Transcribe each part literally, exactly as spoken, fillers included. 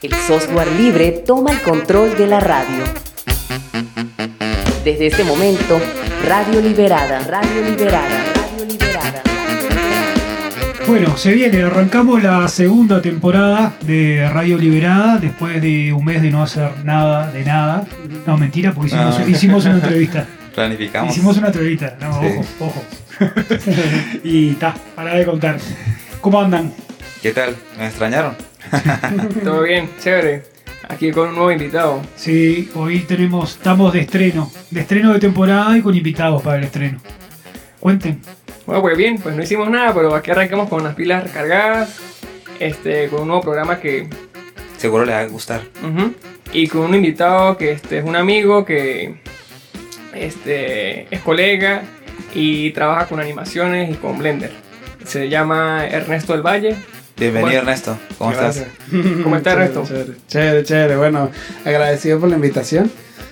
El software libre toma el control de la radio. Desde este momento, Radio Liberada, Radio Liberada, Radio Liberada. Bueno, se viene, arrancamos la segunda temporada de Radio Liberada después de un mes de no hacer nada, de nada. No, mentira, porque hicimos, No. hicimos una entrevista. Planificamos. Hicimos una entrevista, no, Sí. ojo, ojo. Y ta, para de contar. ¿Cómo andan? ¿Qué tal? ¿Me extrañaron? Todo bien, chévere. Aquí con un nuevo invitado. Sí, hoy tenemos, estamos de estreno, de estreno de temporada y con invitados para el estreno. Cuenten. Bueno, pues bien, pues no hicimos nada, pero aquí arrancamos con las pilas recargadas, este, con un nuevo programa que... Seguro les va a gustar. ujú, y con un invitado que este, es un amigo que este, es colega y trabaja con animaciones y con Blender. Se llama Ernesto del Valle. Bienvenido, Bueno, Ernesto. ¿Cómo estás? Gracias. ¿Cómo está, Chévere, Ernesto? Chévere, chévere, chévere. Bueno, agradecido por la invitación.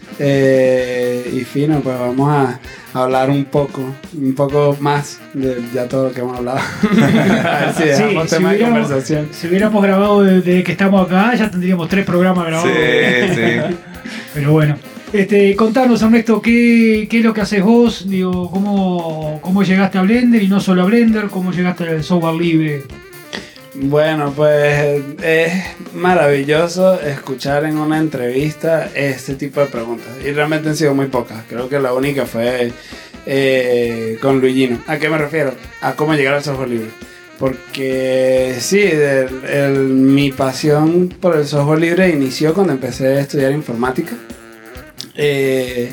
Eh, y fino, pues vamos a hablar un poco, un poco más de ya todo lo que hemos hablado. A ver si dejamos si tema de hubiéramos- conversación. Si hubiéramos grabado desde que estamos acá, ya tendríamos tres programas grabados. Sí, sí. Pero bueno, este, contanos, Ernesto, ¿qué, qué es lo que haces vos? Digo, ¿cómo, ¿cómo llegaste a Blender y no solo a Blender? ¿Cómo llegaste al software libre? Bueno, pues es maravilloso escuchar en una entrevista este tipo de preguntas. Y realmente han sido muy pocas. Creo que la única fue eh, con Luigino. ¿A qué me refiero? A cómo llegar al software libre. Porque sí, el- el- mi pasión por el software libre inició cuando empecé a estudiar informática. Eh,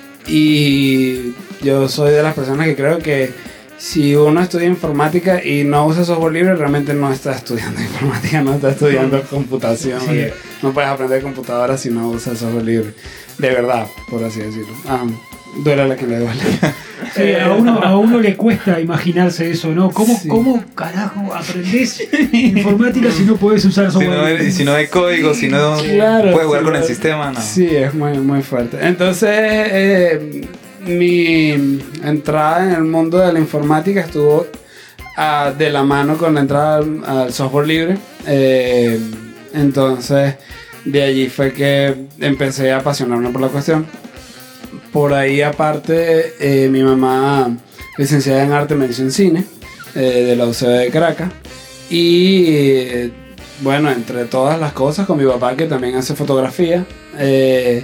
y yo soy de las personas que creo que si uno estudia informática y no usa software libre, realmente no está estudiando informática, no está estudiando computación. Sí. porque No puedes aprender computadora si no usas software libre. De verdad, por así decirlo. Ah, duele a la que le duele. Sí, a uno, a uno le cuesta imaginarse eso, ¿no? ¿Cómo, Sí. ¿cómo carajo aprendés informática si no podés usar Si software no, libre? hay, si no hay código, si no Claro, puedes jugar sí, con el claro. sistema, no. Sí, es muy, muy fuerte. Entonces, eh, mi entrada en el mundo de la informática estuvo ah, de la mano con la entrada al, al software libre. Eh, entonces, de allí fue que empecé a apasionarme por la cuestión. Por ahí, aparte, eh, mi mamá, licenciada en arte, mención cine, eh, de la U C B de Caracas. Y eh, bueno, entre todas las cosas, con mi papá que también hace fotografía. Eh,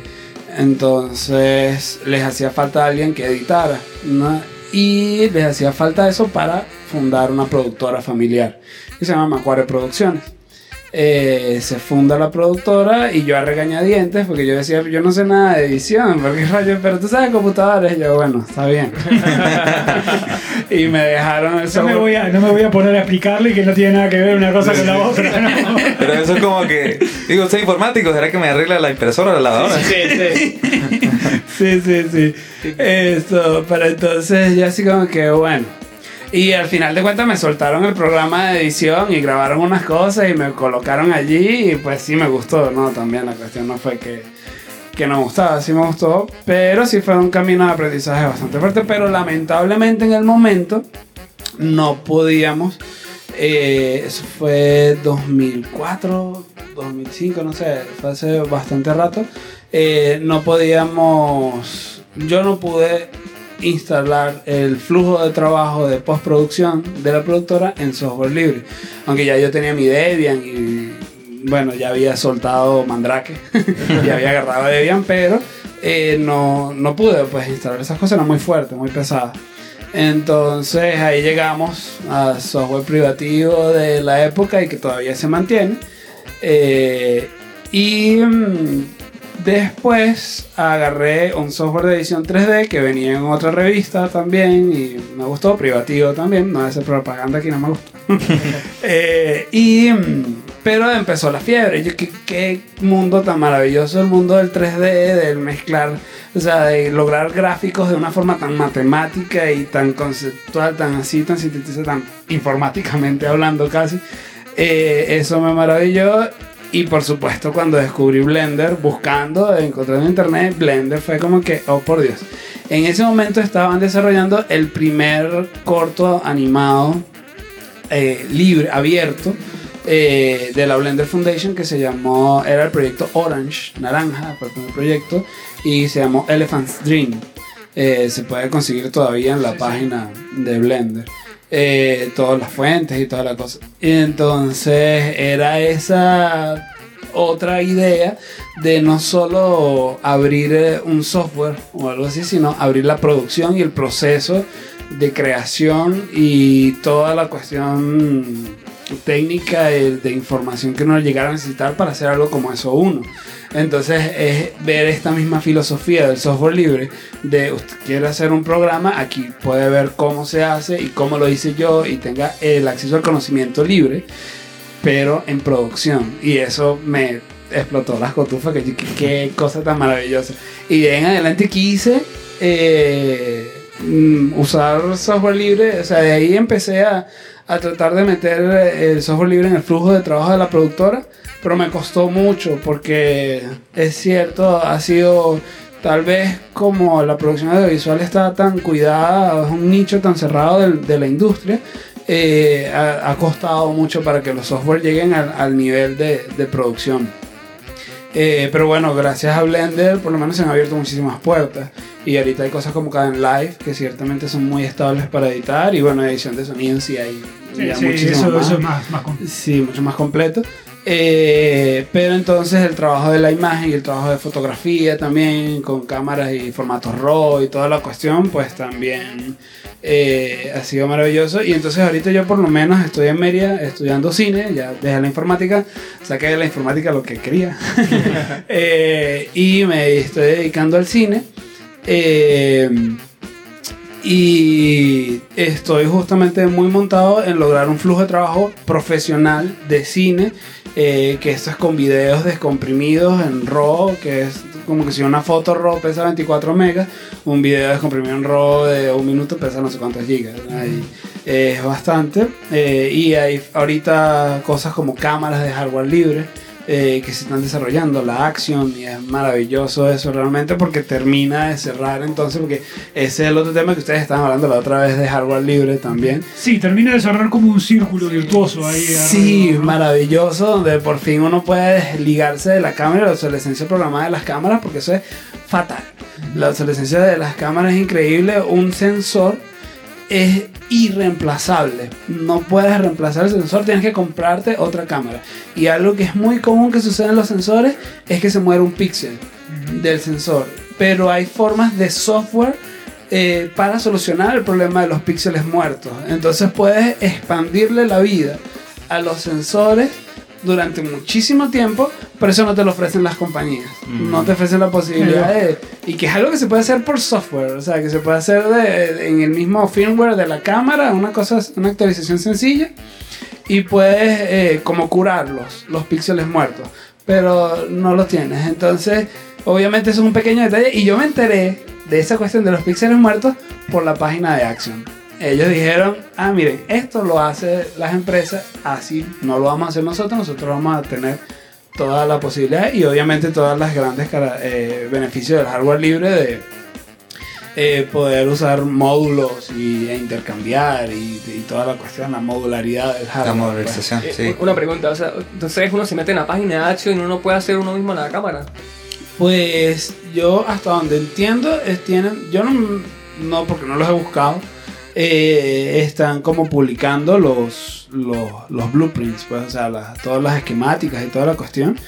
entonces les hacía falta alguien que editara, ¿no? Y les hacía falta eso para fundar una productora familiar que se llama Macuare Producciones. Eh, se funda la productora y yo a regañadientes, porque yo decía, yo no sé nada de edición, porque rayo, pero tú sabes computadores. Y yo, bueno, está bien. Y me dejaron el No me, software. voy a, no me voy a poner a explicarle que no tiene nada que ver una cosa con la otra, ¿no? Pero eso es como que, digo, soy informático, ¿será que me arregla la impresora o la lavadora? Sí, sí. Sí, sí, sí. Esto, pero entonces ya así como que bueno. Y al final de cuentas me soltaron el programa de edición y grabaron unas cosas y me colocaron allí y pues sí me gustó, ¿no? También la cuestión no fue que, que no me gustaba, sí me gustó, pero sí fue un camino de aprendizaje bastante fuerte, pero lamentablemente en el momento no podíamos, eh, eso fue dos mil cuatro, dos mil cinco, no sé, fue hace bastante rato, eh, no podíamos, yo no pude instalar el flujo de trabajo de postproducción de la productora en software libre, aunque ya yo tenía mi Debian y bueno, ya había soltado Mandrake ya había agarrado Debian, pero eh, no, no pude pues instalar esas cosas, eran muy fuertes, muy pesadas. Entonces ahí llegamos a software privativo de la época y que todavía se mantiene. Eh, y mm, después agarré un software de edición tres D que venía en otra revista también y me gustó, privativo también, no hace propaganda aquí, no me gusta. eh, y, mm, pero empezó la fiebre. Yo, ¿qué, qué mundo tan maravilloso el mundo del tres D, del mezclar, o sea, de lograr gráficos de una forma tan matemática y tan conceptual, tan así, tan sintetizada, tan informáticamente hablando casi. Eh, eso me maravilló. Y por supuesto cuando descubrí Blender, buscando, encontrando en internet, Blender fue como que, oh por Dios. En ese momento estaban desarrollando el primer corto animado eh, libre, abierto, eh, de la Blender Foundation que se llamó, era el proyecto Orange, Naranja, fue el primer proyecto, y se llamó Elephant's Dream. Eh, se puede conseguir todavía en la Sí, página de Blender. Eh, todas las fuentes y toda la cosa. Y entonces era esa otra idea de no solo abrir eh, un software o algo así, sino abrir la producción y el proceso de creación y toda la cuestión técnica de, de información que uno llegara a necesitar para hacer algo como eso uno. Entonces es ver esta misma filosofía del software libre, de usted quiere hacer un programa, aquí puede ver cómo se hace y cómo lo hice yo y tenga el acceso al conocimiento libre, pero en producción. Y eso me explotó las cotufas, que qué, qué cosa tan maravillosa. Y de ahí en adelante quise eh, usar software libre, o sea, de ahí empecé a, a tratar de meter el software libre en el flujo de trabajo de la productora, pero me costó mucho porque es cierto, ha sido tal vez como la producción audiovisual está tan cuidada, es un nicho tan cerrado de, de la industria, eh, ha, ha costado mucho para que los software lleguen al, al nivel de, de producción. Eh, pero bueno, gracias a Blender por lo menos se han abierto muchísimas puertas y ahorita hay cosas como Kdenlive que ciertamente son muy estables para editar y bueno, edición de sonido sí hay Sí, ya sí, muchísimo eso, más. eso es más, más con- Sí, mucho más completo. Eh, pero entonces el trabajo de la imagen y el trabajo de fotografía también con cámaras y formatos RAW y toda la cuestión pues también eh, ha sido maravilloso. Y entonces ahorita yo por lo menos estoy en Mérida estudiando cine, ya dejé la informática, saqué de la informática lo que quería eh, y me estoy dedicando al cine. Eh, Y estoy justamente muy montado en lograr un flujo de trabajo profesional de cine, eh, que esto es con videos descomprimidos en RAW, que es como que si una foto RAW pesa veinticuatro megas, un video descomprimido en RAW de un minuto pesa no sé cuántos gigas. Ahí, eh, es bastante. Eh, y hay ahorita cosas como cámaras de hardware libre. Eh, que se están desarrollando, la Action, y es maravilloso eso realmente porque termina de cerrar entonces, porque ese es el otro tema que ustedes estaban hablando la otra vez de hardware libre también. Sí, termina de cerrar como un círculo virtuoso ahí. Sí, alrededor, ¿no? maravilloso, donde por fin uno puede desligarse de la cámara, la obsolescencia programada de las cámaras, porque eso es fatal. La obsolescencia de las cámaras es increíble, un sensor es irreemplazable. No puedes reemplazar el sensor, tienes que comprarte otra cámara. Y algo que es muy común que sucede en los sensores es que se muere un píxel del sensor. Pero hay formas de software eh, para solucionar el problema de los píxeles muertos. Entonces puedes expandirle la vida a los sensores durante muchísimo tiempo, pero eso no te lo ofrecen las compañías. Mm. No te ofrecen la posibilidad de... Y que es algo que se puede hacer por software, o sea, que se puede hacer de, de, en el mismo firmware de la cámara, una cosa, una actualización sencilla, y puedes eh, como curar los, los píxeles muertos, pero no los tienes. Entonces, obviamente eso es un pequeño detalle, y yo me enteré de esa cuestión de los píxeles muertos por la página de Action. Ellos dijeron, ah, miren, esto lo hacen las empresas, así no lo vamos a hacer nosotros, nosotros vamos a tener toda la posibilidad y obviamente todas las grandes eh, beneficios del hardware libre de eh, poder usar módulos y, e intercambiar y, y toda la cuestión, la modularidad del hardware. La modularización, Eh, sí. Una pregunta, o sea, entonces uno se mete en la página de Action y uno no puede hacer uno mismo en la cámara. Pues yo hasta donde entiendo, es, tienen, yo no, no, porque no los he buscado, eh, están como publicando los, los, los blueprints, pues, o sea, las, todas las esquemáticas y toda la cuestión.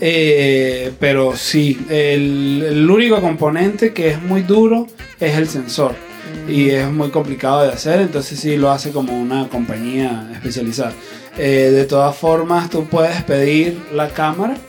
Eh, pero sí, el, el único componente que es muy duro es el sensor. Mm. Y es muy complicado de hacer, entonces sí lo hace como una compañía especializada. Eh, de todas formas, tú puedes pedir la cámara.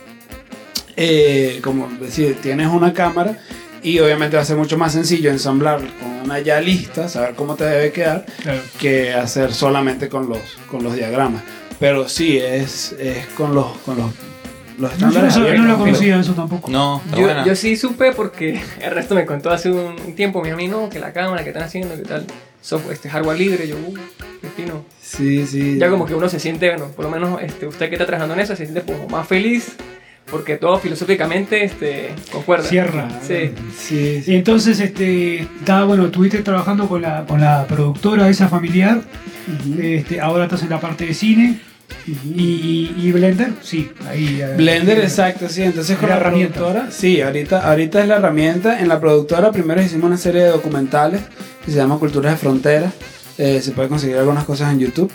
Eh, como decir, tienes una cámara y obviamente va a ser mucho más sencillo ensamblar con una ya lista, saber cómo te debe quedar, claro, que hacer solamente con los, con los diagramas. Pero sí, es, es con los, con los, los estándares. No, yo no, no lo abiertos. conocía eso tampoco. No, está Yo, buena. yo sí supe porque el resto me contó hace un tiempo, mi amigo, no, que la cámara, que están haciendo, que tal, software, este hardware libre, yo, uh, qué fino. Sí, sí. Ya como que uno se siente, bueno, por lo menos este, usted que está trabajando en eso se siente como más feliz porque todo filosóficamente este, concuerda. Cierra. Sí. Sí, sí. Y entonces, este, está, bueno, estuviste trabajando con la, con la productora esa familiar. Uh-huh. Este, ahora estás en la parte de cine. Y, y, y Blender, sí, ahí. eh, Blender, eh, exacto, sí. Entonces con la la herramienta. productora, sí, ahorita, ahorita es la herramienta. En la productora primero hicimos una serie de documentales que se llama Culturas de Frontera. Eh, se puede conseguir algunas cosas en YouTube.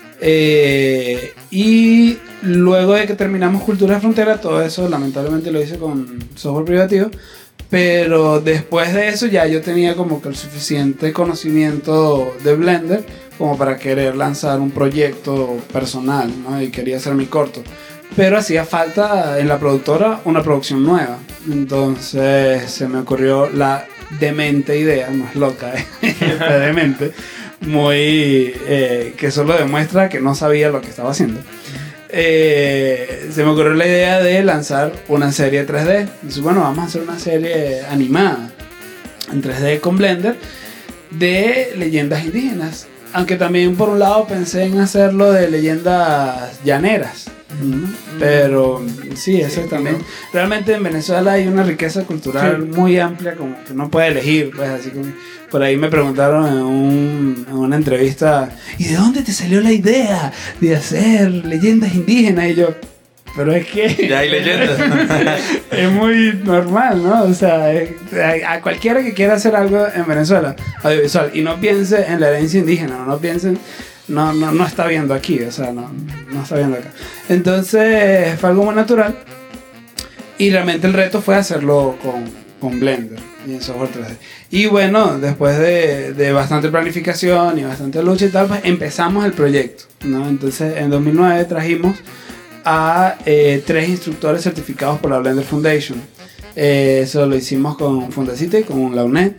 Eh, y luego de que terminamos Culturas de Frontera, todo eso lamentablemente lo hice con software privativo. Pero después de eso ya yo tenía como que el suficiente conocimiento de Blender como para querer lanzar un proyecto personal, ¿no? Y quería hacer mi corto. Pero hacía falta en la productora una producción nueva. Entonces se me ocurrió la demente idea, no es loca, es demente, muy, eh, que solo demuestra que no sabía lo que estaba haciendo. Eh, se me ocurrió la idea de lanzar una serie tres D. Entonces, bueno, vamos a hacer una serie animada en tres D con Blender de leyendas indígenas. Aunque también por un lado pensé en hacerlo de leyendas llaneras. ¿no? Pero sí, eso Sí, también. no. Realmente en Venezuela hay una riqueza cultural Sí. muy amplia, como que uno puede elegir. Pues así como por ahí me preguntaron en, un, en una entrevista, ¿y de dónde te salió la idea de hacer leyendas indígenas? Y yo, pero es que Ya hay leyendas. es muy normal, ¿no? O sea, es- a, a cualquiera que quiera hacer algo en Venezuela, audiovisual, y no piense en la herencia indígena, no, no piense, no, no, no está viendo aquí, o sea, no, no está viendo acá. Entonces fue algo muy natural y realmente el reto fue hacerlo con, con Blender y en software tres D. Y bueno, después de, de bastante planificación y bastante lucha y tal, pues empezamos el proyecto, ¿no? Entonces en dos mil nueve trajimos a eh, tres instructores certificados por la Blender Foundation. Eh, eso lo hicimos con Fundacite, con la UNED.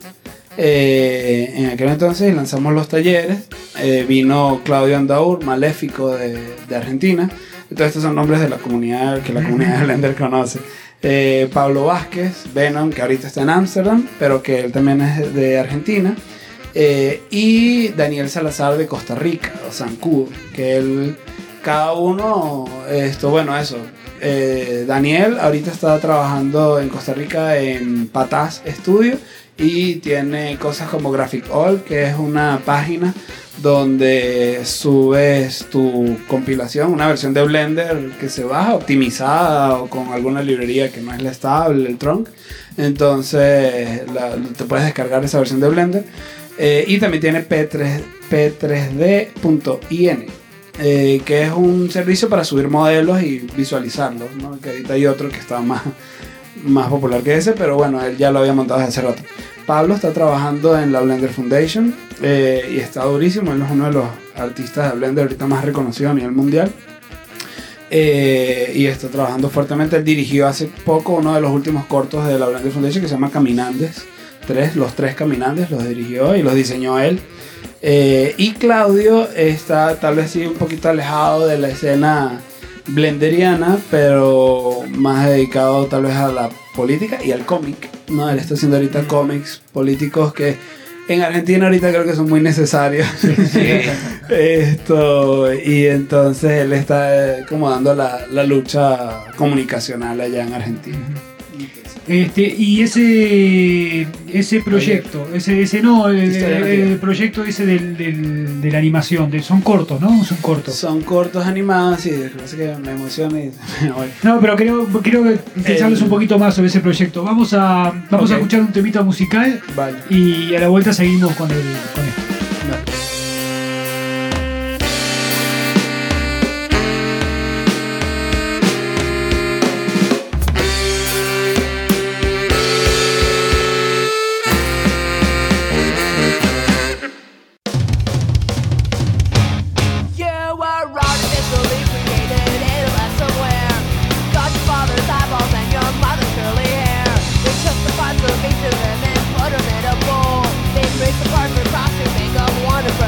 Eh, en aquel entonces lanzamos los talleres. Eh, vino Claudio Andaur, maléfico de, de Argentina. Entonces estos son nombres de la comunidad que la comunidad de Blender conoce. Eh, Pablo Vázquez, Venom, que ahorita está en Ámsterdam, pero que él también es de Argentina. Eh, y Daniel Salazar de Costa Rica, o Zancudo, que él, cada uno, esto, bueno, eso. Eh, Daniel ahorita está trabajando en Costa Rica en Pataz Studio y tiene cosas como Graphic All, que es una página donde subes tu compilación, una versión de Blender que se baja optimizada o con alguna librería que no es la estable, el trunk. Entonces la, te puedes descargar esa versión de Blender. Eh, y también tiene P tres, P tres D punto in, eh, que es un servicio para subir modelos y visualizarlos, ¿no? Que ahorita hay otro que está más, más popular que ese, pero bueno, él ya lo había montado desde hace rato. Pablo está trabajando en la Blender Foundation eh, y está durísimo. Él es uno de los artistas de Blender ahorita más reconocidos a nivel mundial. Eh, y está trabajando fuertemente. Él dirigió hace poco uno de los últimos cortos de la Blender Foundation que se llama Caminantes. Tres, los tres caminantes los dirigió y los diseñó él. Eh, y Claudio está tal vez sí un poquito alejado de la escena blenderiana, pero más dedicado tal vez a la política y al cómic, ¿no? Él está haciendo ahorita cómics políticos que en Argentina ahorita creo que son muy necesarios. Esto, y entonces él está eh, como dando la, la lucha comunicacional allá en Argentina. Este, y ese ese proyecto, ese, ese no, el, Historia el- narrativa. el proyecto ese del, del- de la animación, de, son cortos, ¿no? Son cortos. Son cortos animados y de que que me emociona y me voy. No, pero creo, creo que pensarles El- un poquito más sobre ese proyecto. Vamos a, vamos a Ok. escuchar un temita musical Vale. y a la vuelta seguimos con, el, con esto. You were artificially created in a somewhere. Got your father's eyeballs and your mother's curly hair. They took the parts of each of them and put them in a bowl. They traced the parts across to make a wonderful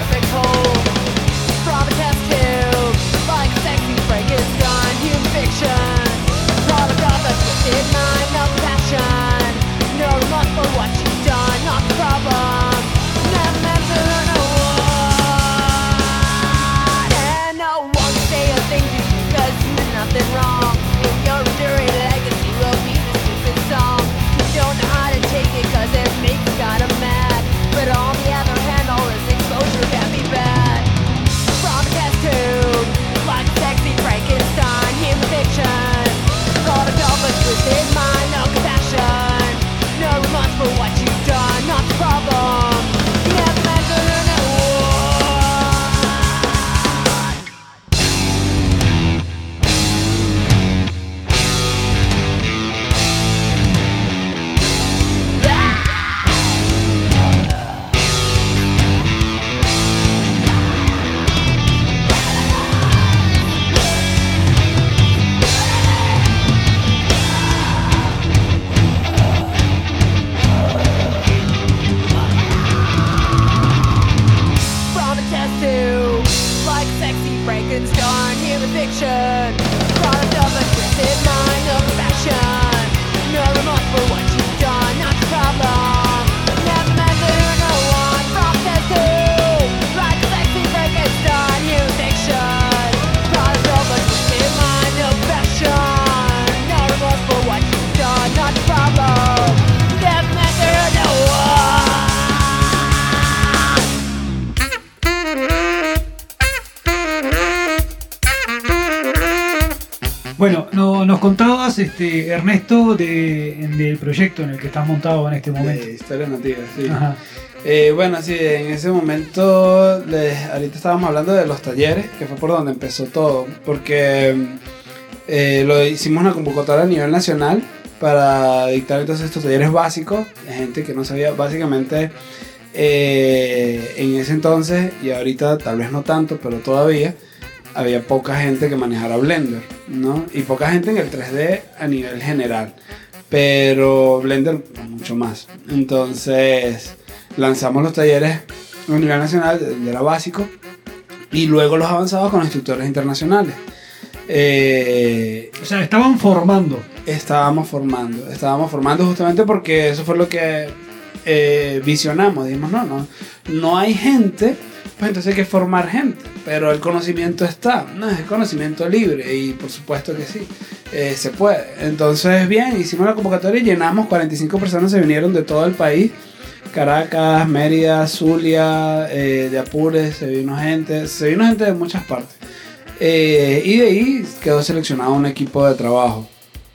Bueno, no, nos contabas, este, Ernesto, de, del proyecto en el que estás montado en este momento. De historias nativas, sí. Ajá. Eh, bueno, sí, en ese momento, les, ahorita estábamos hablando de los talleres, que fue por donde empezó todo, porque eh, lo hicimos una convocatoria a nivel nacional para dictar entonces estos talleres básicos de gente que no sabía, básicamente eh, en ese entonces, y ahorita tal vez no tanto, pero todavía había poca gente que manejara Blender, ¿no? Y poca gente en el tres D a nivel general, pero Blender mucho más. Entonces lanzamos los talleres a nivel nacional, de era básico, y luego los avanzados con instructores internacionales. Eh, O sea, estaban formando. estábamos formando, estábamos formando justamente porque eso fue lo que eh, visionamos. Dijimos, no, no, no hay gente, pues entonces hay que formar gente, pero el conocimiento está, no es el conocimiento libre, y por supuesto que sí, eh, se puede. Entonces, bien, hicimos la convocatoria y llenamos, cuarenta y cinco personas se vinieron de todo el país. Caracas, Mérida, Zulia, eh, de Apures, se vino gente, se vino gente de muchas partes. Eh, y de ahí quedó seleccionado un equipo de trabajo.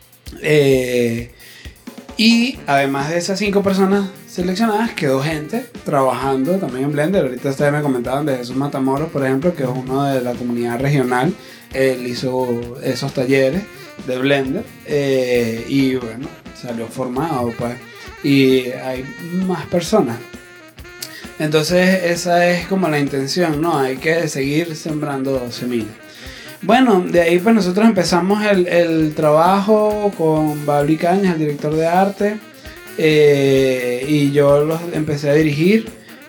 Eh, y además de esas cinco personas seleccionadas, quedó gente trabajando también en Blender. Ahorita ustedes me comentaban de Jesús Matamoros, por ejemplo, que es uno de la comunidad regional. Él hizo esos talleres de Blender eh, y bueno, salió formado, pues. Y hay más personas. Entonces esa es como la intención, ¿no? Hay que seguir sembrando semillas. Bueno, de ahí pues nosotros empezamos el, el trabajo con Babri Cañas, el director de arte, eh, y yo los empecé a dirigir.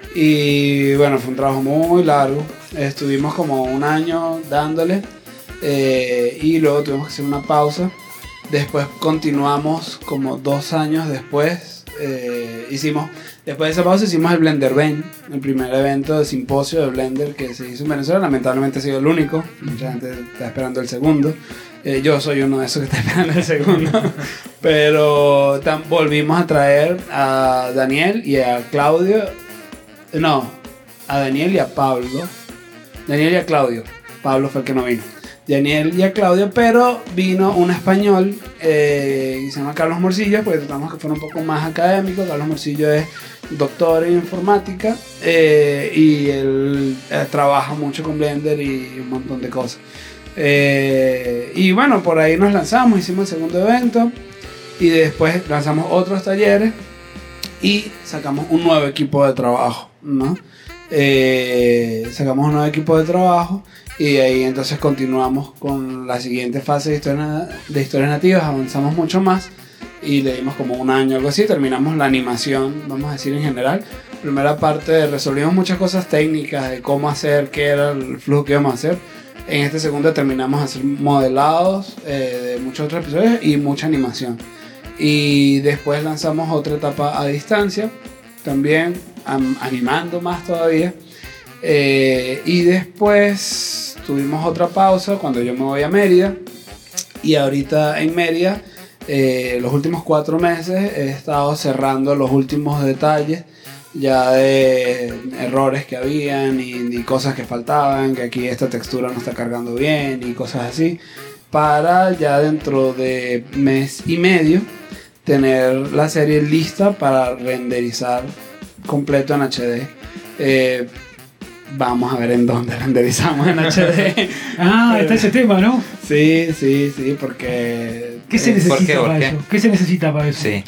Y bueno, fue un trabajo muy largo. Estuvimos como un año dándole, eh, y luego tuvimos que hacer una pausa. Después continuamos como dos años después. Eh, hicimos, después de esa pausa hicimos el Blender Ben, el primer evento de simposio de Blender que se hizo en Venezuela. Lamentablemente ha sido el único, mucha gente está esperando el segundo. Eh, yo soy uno de esos que está esperando el segundo. Pero tam, volvimos a traer a Daniel y a Claudio. No, a Daniel y a Pablo. Daniel y a Claudio. Pablo fue el que no vino. Daniel y a Claudio, pero vino un español eh, que se llama Carlos Morcillo, porque tratamos que fuera un poco más académico. Carlos Morcillo es doctor en informática eh, y él eh, trabaja mucho con Blender y un montón de cosas. Eh, y bueno, por ahí nos lanzamos, hicimos el segundo evento y después lanzamos otros talleres y sacamos un nuevo equipo de trabajo, ¿no? Eh, sacamos un nuevo equipo de trabajo. Y ahí entonces continuamos con la siguiente fase de historias, de historias nativas, avanzamos mucho más y le dimos como un año o algo así, terminamos la animación, vamos a decir en general. Primera parte resolvimos muchas cosas técnicas de cómo hacer, qué era el flujo que íbamos a hacer. En este segundo terminamos a hacer modelados eh, de muchos otros episodios y mucha animación. Y después lanzamos otra etapa a distancia, también am, animando más todavía. Eh, y después tuvimos otra pausa cuando yo me voy a Mérida. Y ahorita en Mérida, eh, los últimos cuatro meses he estado cerrando los últimos detalles ya de errores que habían y, y cosas que faltaban, que aquí esta textura no está cargando bien y cosas así, para ya dentro de mes y medio tener la serie lista para renderizar completo en H D. Eh, Vamos a ver en dónde renderizamos en H D. Ah, está ese tema, ¿no? Sí, sí, sí, porque... ¿Qué se eh, necesita ¿por qué, por para qué? eso? ¿Qué se necesita para eso? Sí.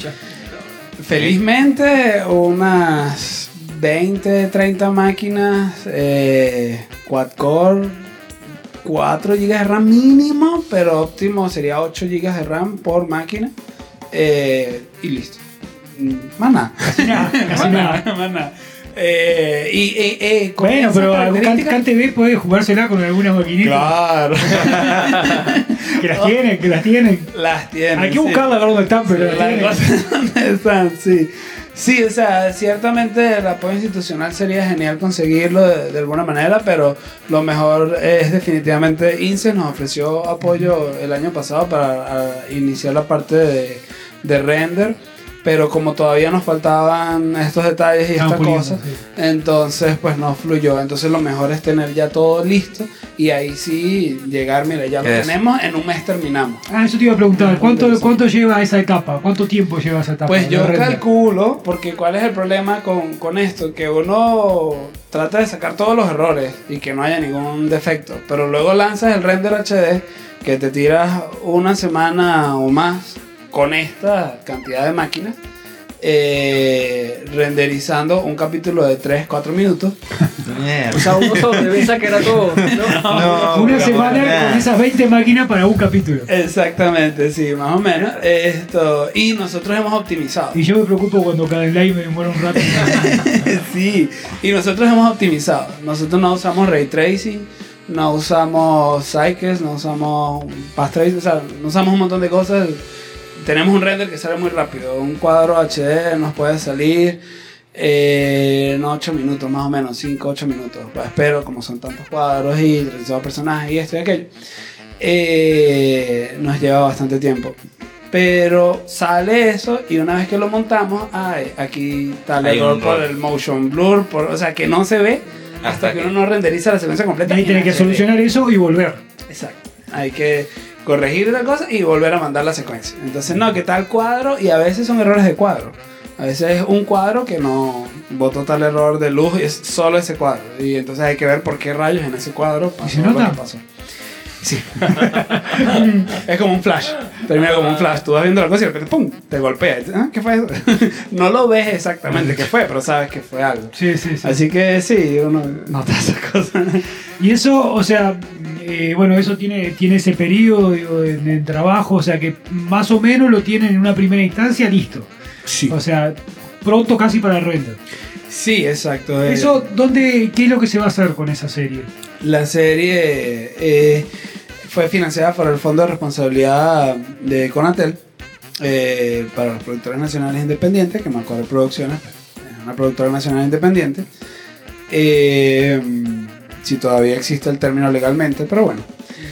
Felizmente unas veinte, treinta máquinas, eh, quad-core, cuatro gigas de RAM mínimo, pero óptimo sería ocho gigas de RAM por máquina, eh, y listo. Más nada. Casi nada, casi nada. Más nada. Eh, y, eh, eh, con Bueno, esas pero características- Can T V puede jugársela con algunas maquinitas. Claro. Que las tienen, que las tienen. Las tienen. Hay que sí. buscarla a ver dónde están, pero las Las tienen. cosas donde están, sí. Sí, o sea, ciertamente el apoyo institucional sería genial conseguirlo de, de alguna manera, pero lo mejor es definitivamente INSEE nos ofreció apoyo el año pasado para a, iniciar la parte de, de render. pero como todavía nos faltaban estos detalles y Estaban estas puliendo, cosas, sí. entonces pues no fluyó. Entonces lo mejor es tener ya todo listo y ahí sí llegar, mira, ya lo Eso. tenemos, en un mes terminamos. Ah, eso te iba a preguntar. ¿Cuánto, cuánto lleva esa etapa? ¿Cuánto tiempo lleva esa etapa? Pues de yo render? calculo, porque ¿cuál es el problema con, con esto? Que uno trata de sacar todos los errores y que no haya ningún defecto, pero luego lanzas el render H D que te tiras una semana o más con esta cantidad de máquinas, eh, renderizando un capítulo de tres cuatro minutos. Mierda. O sea, uno solo te piensa que era todo, ¿no? No, Una no, semana no. con esas veinte máquinas para un capítulo. Exactamente, sí, más o menos. Esto, y nosotros hemos optimizado. Y yo me preocupo cuando cada live me demora un rato. Sí, y nosotros hemos optimizado. Nosotros no usamos ray tracing, no usamos cycles, no usamos path tracing, o sea, no usamos un montón de cosas. Tenemos un render que sale muy rápido. Un cuadro H D nos puede salir eh, en ocho minutos, más o menos, cinco, ocho minutos. Pues, pero como son tantos cuadros y realizado personajes y esto y aquello, eh, nos lleva bastante tiempo. Pero sale eso y una vez que lo montamos, ay, aquí está el Hay error un por error. el motion blur, por, o sea que no se ve hasta, Hasta que que- uno no renderiza la secuencia Y completa. ahí y tenés no que se ve. solucionar eso y volver. Exacto. Hay que corregir la cosa y volver a mandar la secuencia. Entonces, no, que tal cuadro, y a veces son errores de cuadro. A veces es un cuadro que no botó tal error de luz y es solo ese cuadro. Y entonces hay que ver por qué rayos en ese cuadro pasó se nota? lo que pasó. Sí. Es como un flash. Termina como un flash. Tú vas viendo la cosa y de repente ¡pum! Te golpea. Y, ¿ah? ¿Qué fue eso? No lo ves exactamente qué fue, pero sabes que fue algo. Sí, sí, sí. Así que sí, uno nota esas cosas. Y eso, o sea, eh, bueno, eso tiene, tiene ese periodo digo, de, de trabajo, o sea que más o menos lo tienen en una primera instancia listo. Sí. O sea, pronto casi para el render. Sí, exacto. eh. Eso, ¿dónde, ¿qué es lo que se va a hacer con esa serie? La serie eh, fue financiada por el Fondo de Responsabilidad de Conatel eh, para los productores nacionales independientes, que Macore Producciones es una productora nacional independiente. Eh, si todavía existe el término legalmente, pero bueno.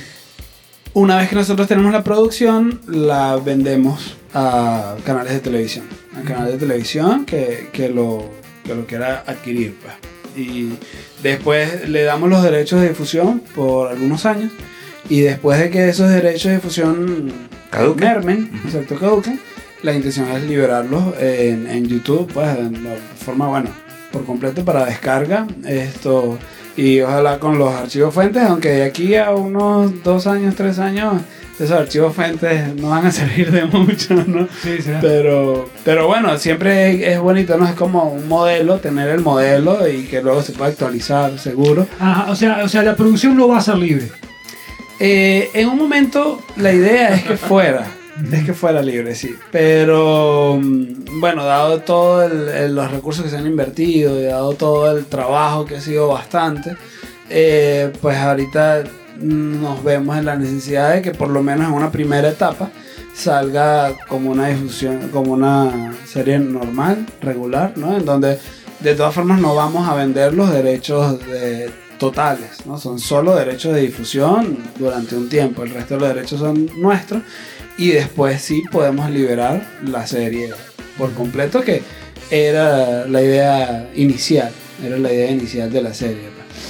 Una vez que nosotros tenemos la producción, la vendemos a canales de televisión. A canales de televisión que, que, lo, que lo quiera adquirir, pues. Y después le damos los derechos de difusión por algunos años. Y después de que esos derechos de difusión Caduquen. mermen, exacto, caduquen, la intención es liberarlos en, en YouTube, pues, en la forma, bueno, por completo para descarga. Esto, y ojalá con los archivos fuentes, aunque de aquí a unos dos años, tres años, esos archivos fuentes no van a servir de mucho, ¿no? Sí, será. Pero, pero bueno, siempre es bonito, ¿no? Es como un modelo, tener el modelo y que luego se pueda actualizar, seguro. Ajá, o sea, o sea, la producción no va a ser libre. Eh, en un momento la idea es que fuera, es que fuera libre, sí. Pero mm, bueno, dado todos los recursos que se han invertido y dado todo el trabajo que ha sido bastante, eh, pues ahorita nos vemos en la necesidad de que por lo menos en una primera etapa salga como una difusión, como una serie normal, regular, ¿no? En donde de todas formas no vamos a vender los derechos de, totales, ¿no? Son solo derechos de difusión durante un tiempo, el resto de los derechos son nuestros y después sí podemos liberar la serie por completo, que era la idea inicial, era la idea inicial de la serie.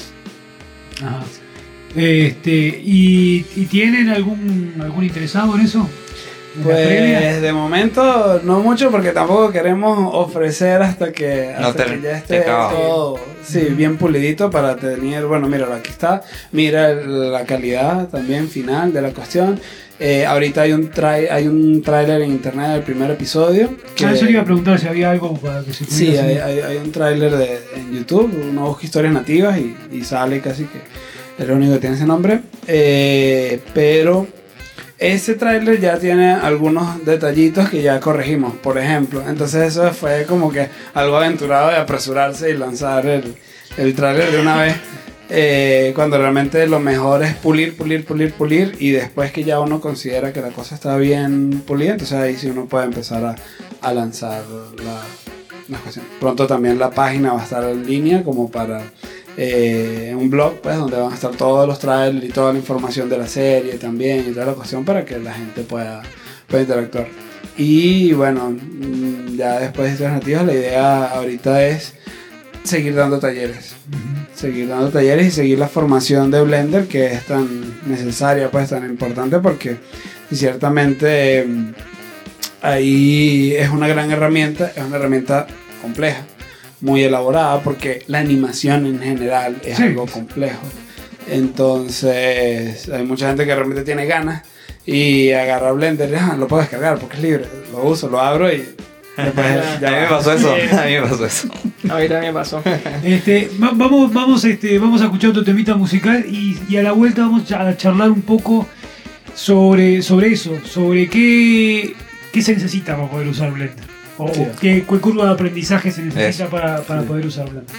Ajá. Este, ¿y, y tienen algún, algún interesado en eso? ¿En la previa? Pues de momento no mucho porque tampoco queremos ofrecer hasta que, No hasta te- que ya te esté acabo. todo sí, bien pulidito para tener, bueno, mira, aquí está, mira la calidad también final de la cuestión. Eh, ahorita hay un trai hay un tráiler en internet del primer episodio. Que, Ah, eso le iba a preguntar si había algo para que se sí, pudiera hay, seguir. hay, hay un tráiler de- en YouTube, uno busca historias nativas y, y sale casi que es lo único que tiene ese nombre. Eh, pero ese tráiler ya tiene algunos detallitos que ya corregimos, por ejemplo. Entonces eso fue como que algo aventurado de apresurarse y lanzar el, el tráiler de una vez. Eh, cuando realmente lo mejor es pulir, pulir, pulir, pulir. Y después que ya uno considera que la cosa está bien pulida, entonces ahí sí uno puede empezar a, a lanzar la, la cuestión. Pronto también la página va a estar en línea como para... Eh, un blog, pues, donde van a estar todos los trailers y toda la información de la serie también y toda la cuestión para que la gente pueda, pueda interactuar. Y bueno, mm, ya después de estas noticias, la idea ahorita es seguir dando talleres. Seguir dando talleres y seguir la formación de Blender, que es tan necesaria, pues tan importante, porque ciertamente eh, ahí es una gran herramienta, es una herramienta compleja, muy elaborada, porque la animación en general es Sí. algo complejo. Entonces hay mucha gente que realmente tiene ganas y agarra Blender y ah, lo puedo descargar porque es libre, lo uso, lo abro y después A mí me pasó eso, a mí me pasó eso. A mí también me pasó. Este, va- vamos, vamos, este, vamos a escuchar otro temita musical y, y a la vuelta vamos a charlar un poco sobre, sobre eso, sobre qué, qué se necesita para poder usar Blender. O, Sí. o qué, qué curva de aprendizaje se necesita Eso. para, para Sí. poder usar Blender.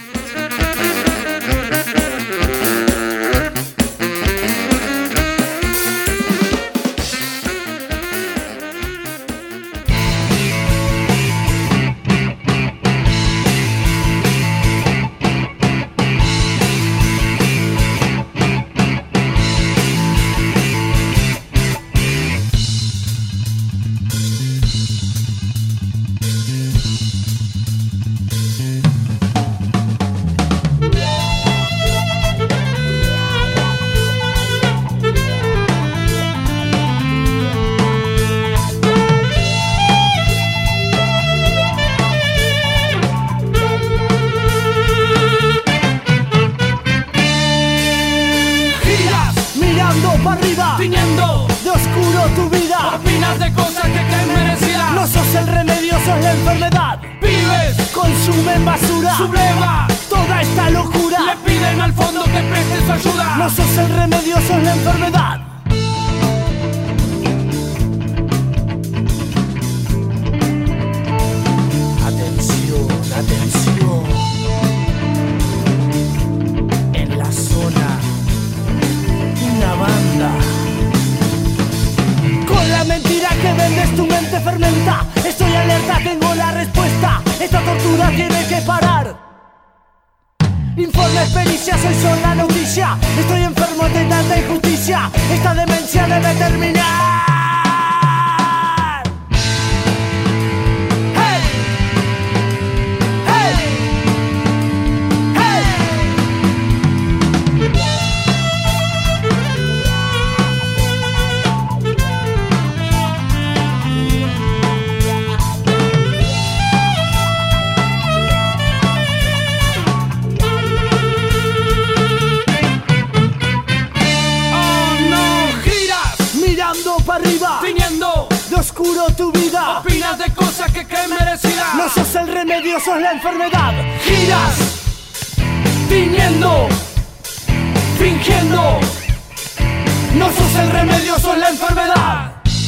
Giras mirando para arriba, Tiñendo, de oscuro tu vida. opinas de cosas que te merecías. No sos el remedio, sos la enfermedad. Pibes, Consumen basura, subleva, toda esta le locura. piden al fondo que preste su ayuda. No sos el remedio, sos la enfermedad. Atención, atención. En la zona, una banda. Con la mentira que vendes tu mente fermenta. Estoy alerta, tengo la respuesta. Esta tortura tiene que parar. Informes, pericias, soy solo la noticia. Estoy enfermo de tanta injusticia. Esta demencia debe terminar. ¡Hey! ¡Hey! ¡Hey! oh no, giras, Mirando para arriba, tiñendo, de oscuro tu vida. opinas de cosas que creen merecidas. No sos el remedio, sos la enfermedad. giras, tiñendo, fingiendo. No sos el remedio, sos la enfermedad.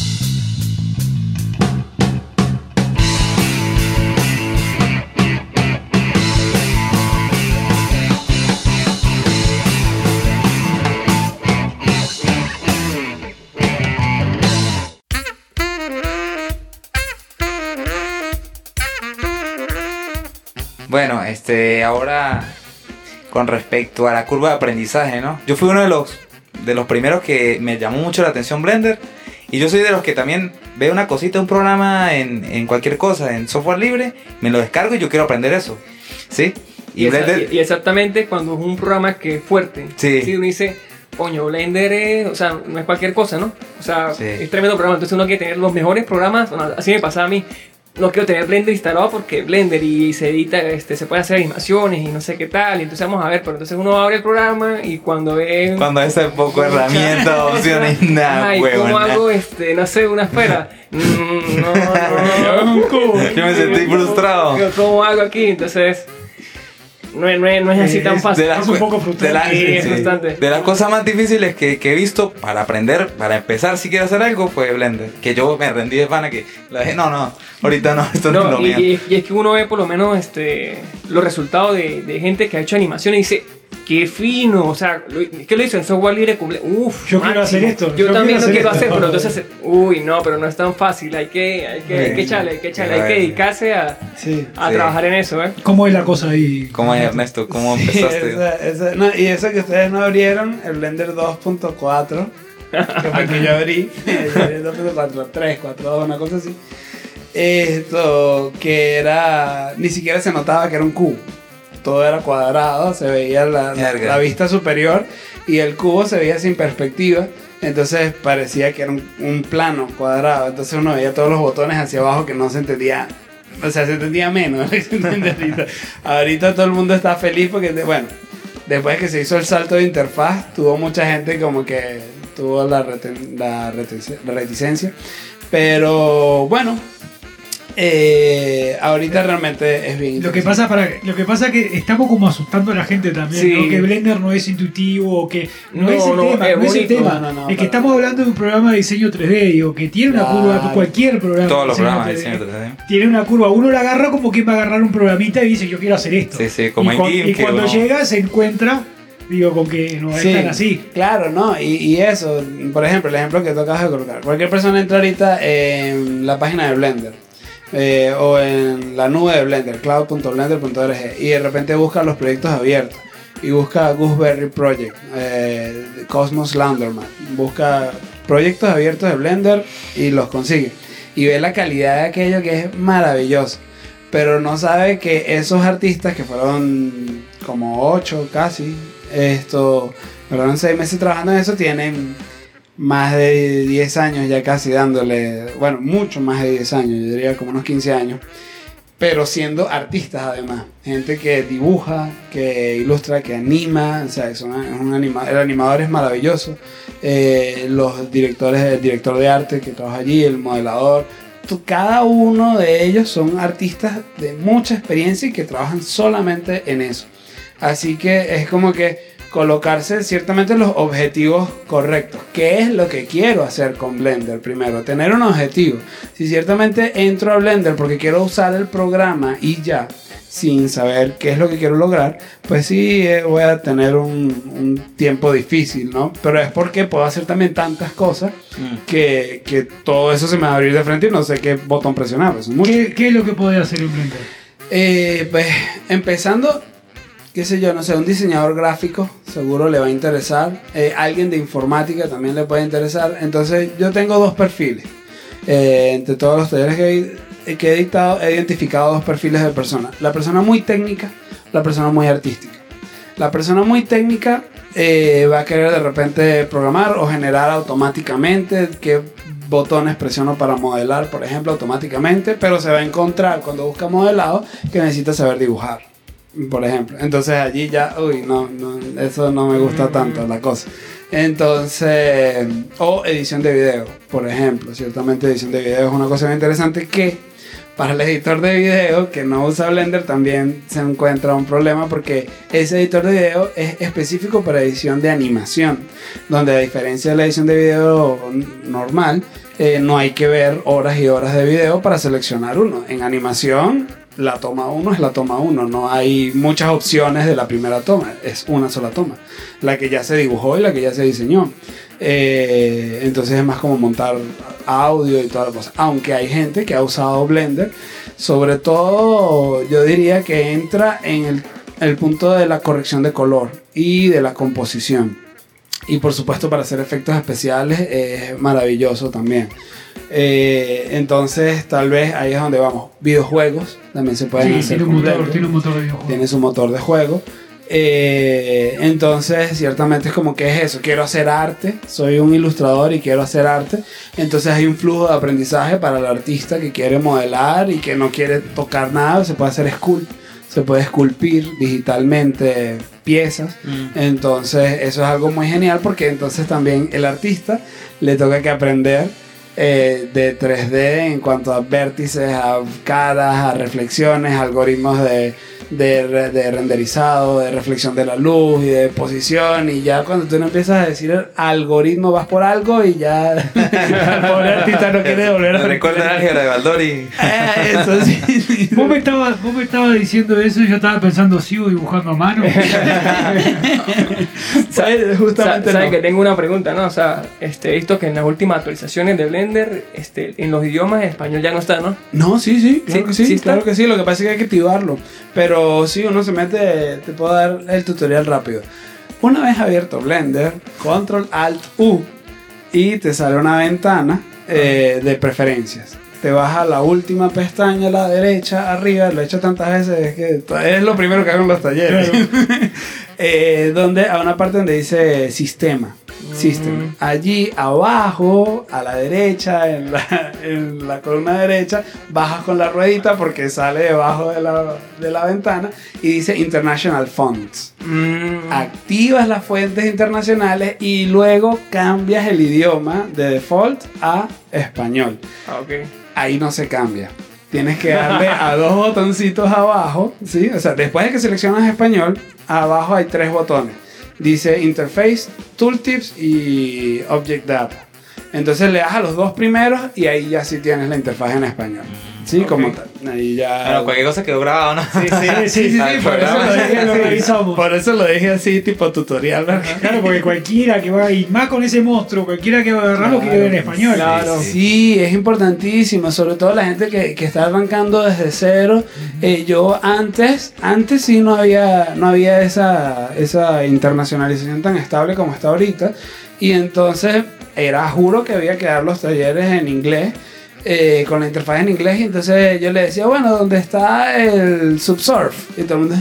Bueno, este, ahora con respecto a la curva de aprendizaje, ¿no? Yo fui uno de los, de los primeros que me llamó mucho la atención Blender. Y yo soy de los que también veo una cosita, un programa en, en cualquier cosa, en software libre, me lo descargo y yo quiero aprender eso. ¿Sí? Y, Y esa- Blender... y- y exactamente cuando es un programa que es fuerte. Sí. Uno dice, coño, Blender es, o sea, no es cualquier cosa, ¿no? O sea, Sí. es tremendo programa. Entonces uno quiere tener los mejores programas. Bueno, así me pasaba a mí. No quiero tener Blender instalado porque Blender y se edita, este, se puede hacer animaciones y no sé qué tal. Y entonces vamos a ver, pero entonces uno abre el programa y cuando ve... Cuando es poco herramientas, opciones, nada, Ay, huevón, ¿cómo nada. hago, este, no sé, una esfera? Mm, no, no, no. Yo me sentí frustrado. ¿Cómo hago aquí? Entonces... No es, no es, no es así tan Es- fácil. de las Es un cu- poco frustrante. de la- Sí, es sí. frustrante. De las cosas más difíciles que, que he visto para aprender, para empezar si quiero hacer algo, fue Blender. Que yo me rendí de pana que la dije, no, no, ahorita no, esto no, es No, lo y, mío. y- y es que uno ve por lo menos este, los resultados de, de gente que ha hecho animación y dice, qué fino, o sea, lo, ¿qué lo hizo en software libre? comple- Uf, Yo quiero hacer esto, Yo, yo también quiero lo quiero hacer hacer, esto. pero entonces, uy, no, pero no es tan fácil, hay que, hay que, hay que echarle, hay que echarle, hay que dedicarse a, Sí. a Sí. trabajar en eso, ¿eh? ¿Cómo es la cosa ahí? ¿Cómo es, Ernesto? ¿Cómo Sí, empezaste? esa- esa- no, y eso que ustedes no abrieron, el Blender dos punto cuatro, que fue el que yo abrí, yo abrí el dos punto cuatro, tres, cuatro, dos, una cosa así. Esto que era, ni siquiera se notaba que era un cubo. Todo era cuadrado, se veía la, la, la vista superior y el cubo se veía sin perspectiva. Entonces parecía que era un, un plano cuadrado. Entonces uno veía todos los botones hacia abajo que no se entendía. O sea, se entendía menos. ahorita. ahorita todo el mundo está feliz porque, bueno, después de que se hizo el salto de interfaz, tuvo mucha gente como que tuvo la, reten, la, reten, la reticencia. Pero bueno, eh, ahorita realmente es bien. Lo que pasa para lo que pasa que estamos como asustando a la gente también, Sí. ¿no? Que Blender no es intuitivo, o que no, No, es el no, tema, es no es el bonito. tema. No, no, no, es que para estamos hablando de un programa de diseño tres D, digo, que tiene una Claro. curva, cualquier programa. Todos los diseño programas de tres D, diseño tres D. tiene una curva, uno la agarra como quien va a agarrar un programita y dice yo quiero hacer esto. Sí, sí, como y, en cu- GIMP, y que cuando uno- llega se encuentra, digo, con que no es Sí, tan así. claro, ¿no? Y, y eso, por ejemplo, el ejemplo que tú acabas de colocar. Cualquier persona entra ahorita en la página de Blender. Eh, o en la nube de Blender, cloud punto blender punto org, y de repente busca los proyectos abiertos y busca Gooseberry Project, eh, Cosmos Landerman, busca proyectos abiertos de Blender y los consigue y ve la calidad de aquello que es maravilloso, pero no sabe que esos artistas que fueron como ocho casi, esto, fueron seis meses trabajando en eso, tienen más de diez años ya casi dándole, bueno, mucho más de diez años, yo diría como unos quince años, pero siendo artistas además, gente que dibuja, que ilustra, que anima, o sea, es una, es un anima, el animador es maravilloso, eh, los directores, el director de arte que trabaja allí, el modelador, tú- cada uno de ellos son artistas de mucha experiencia y que trabajan solamente en eso, así que es como que colocarse ciertamente los objetivos correctos. ¿Qué es lo que quiero hacer con Blender? Primero, tener un objetivo. Si ciertamente entro a Blender porque quiero usar el programa y ya, sin saber qué es lo que quiero lograr, pues sí eh, voy a tener un, un tiempo difícil, ¿no? Pero es porque puedo hacer también tantas cosas que, que todo eso se me va a abrir de frente y no sé qué botón presionar. Eso es mucho. ¿Qué, ¿Qué es lo que podés hacer en Blender? Eh, pues empezando, qué sé yo, no sé, un diseñador gráfico seguro le va a interesar, eh, alguien de informática también le puede interesar. Entonces yo tengo dos perfiles. Eh, entre todos los talleres que he, que he dictado he identificado dos perfiles de personas: la persona muy técnica, la persona muy artística. La persona muy técnica eh, va a querer de repente programar o generar automáticamente qué botones presiono para modelar, por ejemplo, automáticamente, pero se va a encontrar cuando busca modelado que necesita saber dibujar, por ejemplo. Entonces allí ya, uy, no, no, eso no me gusta tanto la cosa. Entonces, o edición de video, por ejemplo. Ciertamente edición de video es una cosa muy interesante que para el editor de video que no usa Blender también se encuentra un problema, porque ese editor de video es específico para edición de animación, donde a diferencia de la edición de video normal, eh, no hay que ver horas y horas de video para seleccionar uno. En animación, la toma uno es la toma uno, no hay muchas opciones de la primera toma, es una sola toma, la que ya se dibujó y la que ya se diseñó. Eh, entonces es más como montar audio y toda la cosa, aunque hay gente que ha usado Blender, sobre todo yo diría que entra en el, el punto de la corrección de color y de la composición, y por supuesto para hacer efectos especiales es maravilloso también. Eh, entonces tal vez ahí es donde vamos. Videojuegos también se pueden Sí, hacer tiene un con motor, Blender. tiene un motor de videojuego. Tiene su motor de juego. Eh, entonces ciertamente es como que es eso, quiero hacer arte, soy un ilustrador y quiero hacer arte, entonces hay un flujo de aprendizaje para el artista que quiere modelar y que no quiere tocar nada, se puede hacer sculpt, se puede esculpir digitalmente piezas. Mm. Entonces eso es algo muy genial, porque entonces también el artista le toca que aprender eh, de tres D en cuanto a vértices, a caras, a reflexiones, algoritmos de, de, re- de renderizado, de reflexión de la luz y de posición, y ya cuando tú no empiezas a decir algoritmo vas por algo y ya el pobre artista no quiere volver a Me recuerda el álgebra de Baldori. Eh, eso sí. Vos me estabas vos me estabas diciendo eso y yo estaba pensando, sigo dibujando a mano. ¿Sabes? Justamente ¿Sabes no. que tengo una pregunta, no? O sea, este, he visto que en las últimas actualizaciones de Blender, este, en los idiomas en español ya no está, ¿no? No, sí, sí, claro Sí, que sí, sí está. claro que sí. Lo que pasa es que hay que activarlo. Pero sí, uno se mete, te puedo dar el tutorial rápido. Una vez abierto Blender, Control Alt U, y te sale una ventana eh, de preferencias. te vas a la última pestaña a la derecha, arriba, lo he hecho tantas veces, es que es lo primero que hago en los talleres. eh, donde a una parte donde dice sistema. System. Allí abajo, a la derecha, en la, en la columna derecha, bajas con la ruedita porque sale debajo de la, de la ventana y dice International Fonts. Mm. Activas las fuentes internacionales y luego cambias el idioma de default a español. Ah, ok. Ahí no se cambia. Tienes que darle a dos botoncitos abajo, ¿sí? O sea, después de que seleccionas español, abajo hay tres botones. Dice Interface, Tooltips y Object Data. Entonces le das a los dos primeros y ahí ya sí tienes la interfaz en español. Sí, Ok. como tal. Ahí ya... Bueno, cualquier cosa quedó grabado, ¿no? Sí, sí, sí, sí, Al sí, por eso programa. lo dije, lo revisamos. Por eso lo dije así, tipo tutorial, ¿verdad? Claro, porque cualquiera que va, y más con ese monstruo, cualquiera que va a agarrarlo quiere ver en español. Claro. Sí, es importantísimo, sobre todo la gente que, que está arrancando desde cero. Eh, yo antes, antes sí no había, no había esa, esa internacionalización tan estable como está ahorita. Y entonces era, juro que había que dar los talleres en inglés. Eh, con la interfaz en inglés, y entonces yo le decía, bueno, ¿dónde está el subsurf? Y todo el mundo,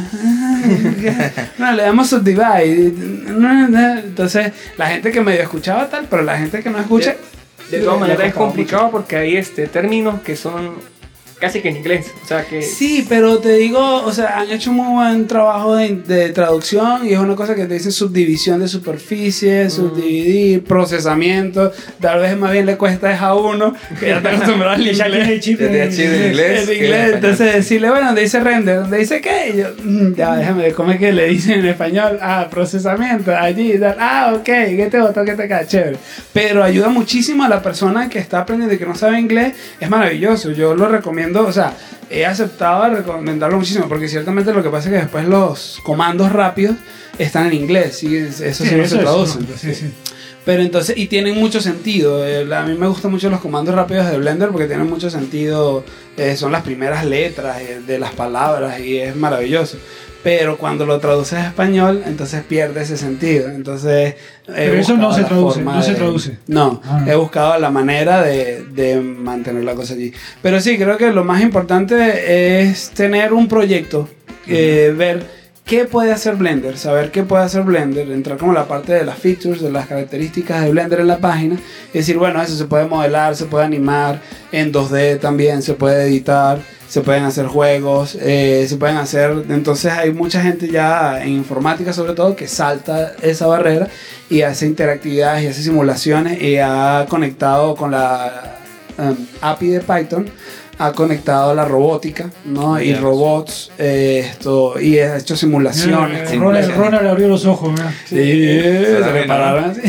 "Ah, no, le damos subdivide". Entonces la gente que medio escuchaba tal, pero la gente que no escucha, De todas le maneras es costaba complicado porque hay este, términos que son casi que en inglés. O sea que... Sí, pero te digo, o sea, han hecho un muy buen trabajo de, de traducción y es una cosa que te dice subdivisión de superficie, subdividir, procesamiento. Tal vez más bien le cuesta es a uno que ya está acostumbrado al Que ya tiene el inglés. chip Ya tiene en chip en inglés. En que en inglés, español. entonces decirle, bueno, donde dice render, donde dice qué, y yo, "Mm, ya déjame ver cómo es que le dicen en español, ah, procesamiento, allí, tal, ah, ok, que te botó, que te cae, chévere. Pero ayuda muchísimo a la persona que está aprendiendo y que no sabe inglés, es maravilloso, yo lo recomiendo, o sea, he aceptado recomendarlo muchísimo, porque ciertamente lo que pasa es que después los comandos rápidos están en inglés, y eso sí, Sí, no eso se es, traduce. no, sí, sí. Pero entonces, y tienen mucho sentido. Eh, a mí me gustan mucho los comandos rápidos de Blender porque tienen mucho sentido. Eh, son las primeras letras eh, de las palabras y es maravilloso. Pero cuando lo traduces a español, entonces pierde ese sentido. Entonces, he Pero eso no buscado se la traduce, forma no se de- traduce. No, Ah, no. he buscado la manera de, de mantener la cosa allí. Pero sí, creo que lo más importante es tener un proyecto, eh, ver qué puede hacer Blender, saber qué puede hacer Blender, entrar como la parte de las features, de las características de Blender en la página, y decir, bueno, eso se puede modelar, se puede animar, en dos D también se puede editar, se pueden hacer juegos, eh, se pueden hacer, entonces hay mucha gente ya en informática sobre todo que salta esa barrera y hace interactividades y hace simulaciones y ha conectado con la um, A P I de Python, ha conectado la robótica, ¿no? Y Yes. robots, eh, esto, y ha hecho simulaciones. Eh, Ronald, Ronald abrió los ojos, ¿verdad? Sí, se Solamente, le pararon así.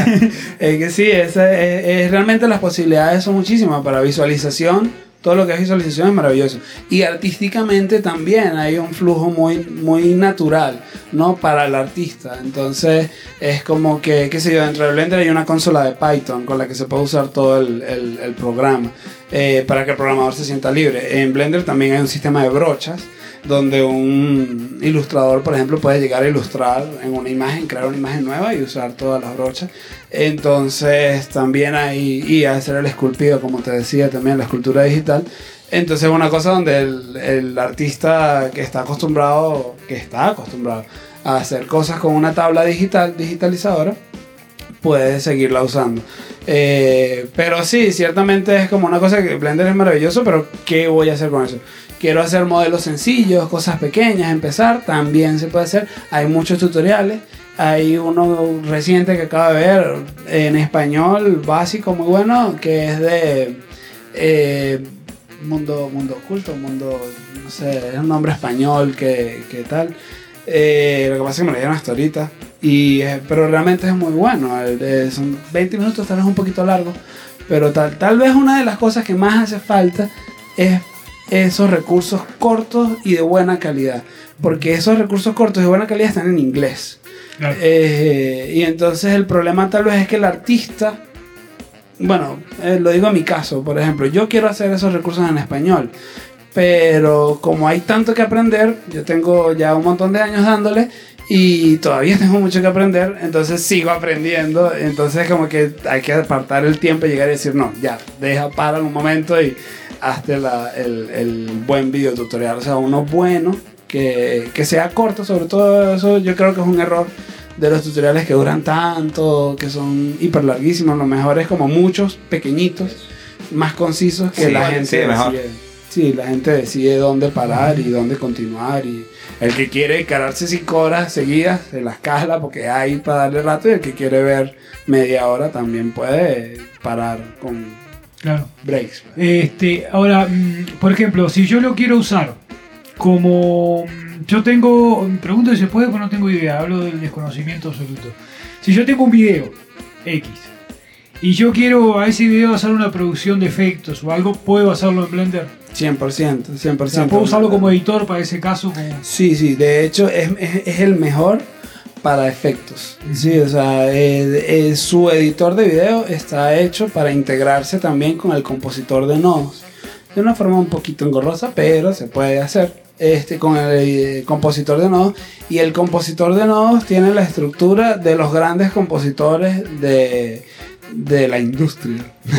Es que sí, esa es, es- realmente las posibilidades son muchísimas para visualización. Todo lo que es visualización es maravilloso. Y artísticamente también hay un flujo muy, muy natural, ¿no? Para el artista. Entonces es como que, qué sé yo, dentro de Blender hay una consola de Python con la que se puede usar todo el, el- el programa eh, para que el programador se sienta libre. En Blender también hay un sistema de brochas donde un ilustrador, por ejemplo, puede llegar a ilustrar en una imagen, crear una imagen nueva y usar todas las brochas. Entonces también hay, y hacer el esculpido, como te decía, también la escultura digital. Entonces es una cosa donde el, el artista que está acostumbrado, que está acostumbrado a hacer cosas con una tabla digital, digitalizadora, puede seguirla usando. Eh, pero sí, ciertamente es como una cosa que Blender es maravilloso, pero ¿qué voy a hacer con eso? Quiero hacer modelos sencillos, cosas pequeñas, empezar, también se puede hacer. Hay muchos tutoriales. Hay uno reciente que acabo de ver en español, básico, muy bueno, que es de eh, mundo, mundo oculto, mundo, no sé, es un nombre español que, que tal. Eh, lo que pasa es que me lo dieron hasta ahorita. Y, eh, pero realmente es muy bueno. Eh, son veinte minutos, tal vez un poquito largo. Pero tal, tal vez una de las cosas que más hace falta es esos recursos cortos y de buena calidad. Porque esos recursos cortos y de buena calidad están en inglés. Claro. Eh, y entonces el problema tal vez es que el artista, bueno, eh, lo digo en mi caso, por ejemplo, yo quiero hacer esos recursos en español, pero como hay tanto que aprender, yo tengo ya un montón de años dándole y todavía tengo mucho que aprender, entonces sigo aprendiendo, entonces como que hay que apartar el tiempo y llegar y decir, no, ya, deja, para un momento y hazte la, el, el buen videotutorial, o sea, uno bueno, que, que sea corto, sobre todo eso yo creo que es un error de los tutoriales que duran tanto, que son hiper larguísimos, lo mejor es como muchos pequeñitos, más concisos que Sí, la sí, gente mejor. decide. Sí, la gente decide dónde parar y dónde continuar y el que quiere cargarse cinco horas seguidas se las cala porque hay para darle rato y el que quiere ver media hora también puede parar con Claro. breaks. Este, ahora, mm, por ejemplo, si yo lo quiero usar como... mm, Yo tengo... Pregunto si se puede, porque no tengo idea. Hablo del desconocimiento absoluto. Si yo tengo un video X y yo quiero a ese video hacer una producción de efectos o algo, ¿puedo hacerlo en Blender? cien por ciento, cien por O sea, ciento. ¿puedo usarlo como editor para ese caso? Como... Sí, sí, de hecho es, es, es el mejor para efectos. Sí, o sea, eh, eh, su editor de video está hecho para integrarse también con el compositor de nodos. De una forma un poquito engorrosa, pero se puede hacer. Este, con el eh, compositor de nodos, y el compositor de nodos tiene la estructura de los grandes compositores de, de la industria.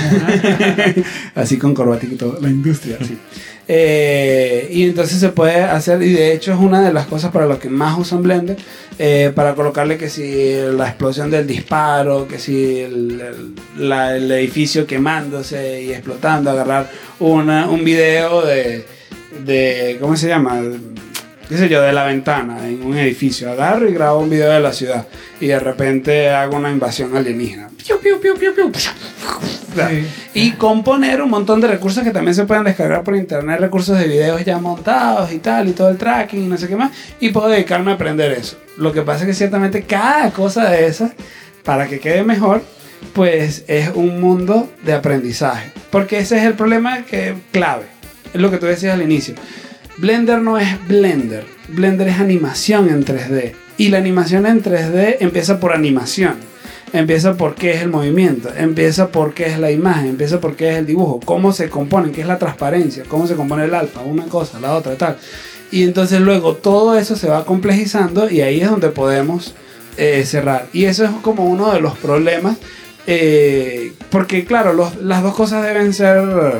Así con corbatica y todo, la industria, sí. Eh, y entonces se puede hacer, y de hecho es una de las cosas para lo que más usan Blender, eh, para colocarle que si la explosión del disparo, que si el, el, la, el edificio quemándose y explotando, agarrar una, un video de, de, ¿cómo se llama? Qué sé yo, de la ventana en un edificio, agarro y grabo un video de la ciudad y de repente hago una invasión alienígena. Piu, piu, piu, piu, piu. Sí. Y componer un montón de recursos que también se pueden descargar por internet, recursos de videos ya montados y tal, y todo el tracking y no sé qué más, y puedo dedicarme a aprender eso. Lo que pasa es que ciertamente cada cosa de esas, para que quede mejor, pues es un mundo de aprendizaje, porque ese es el problema que clave, es lo que tú decías al inicio. Blender no es Blender, Blender es animación en tres D, y la animación en tres D empieza por animación. Empieza por qué es el movimiento, empieza por qué es la imagen, empieza por qué es el dibujo, cómo se componen, qué es la transparencia, cómo se compone el alfa, una cosa, la otra, tal. Y entonces luego todo eso se va complejizando y ahí es donde podemos eh, cerrar. Y eso es como uno de los problemas, eh, porque claro, los, las dos cosas deben ser,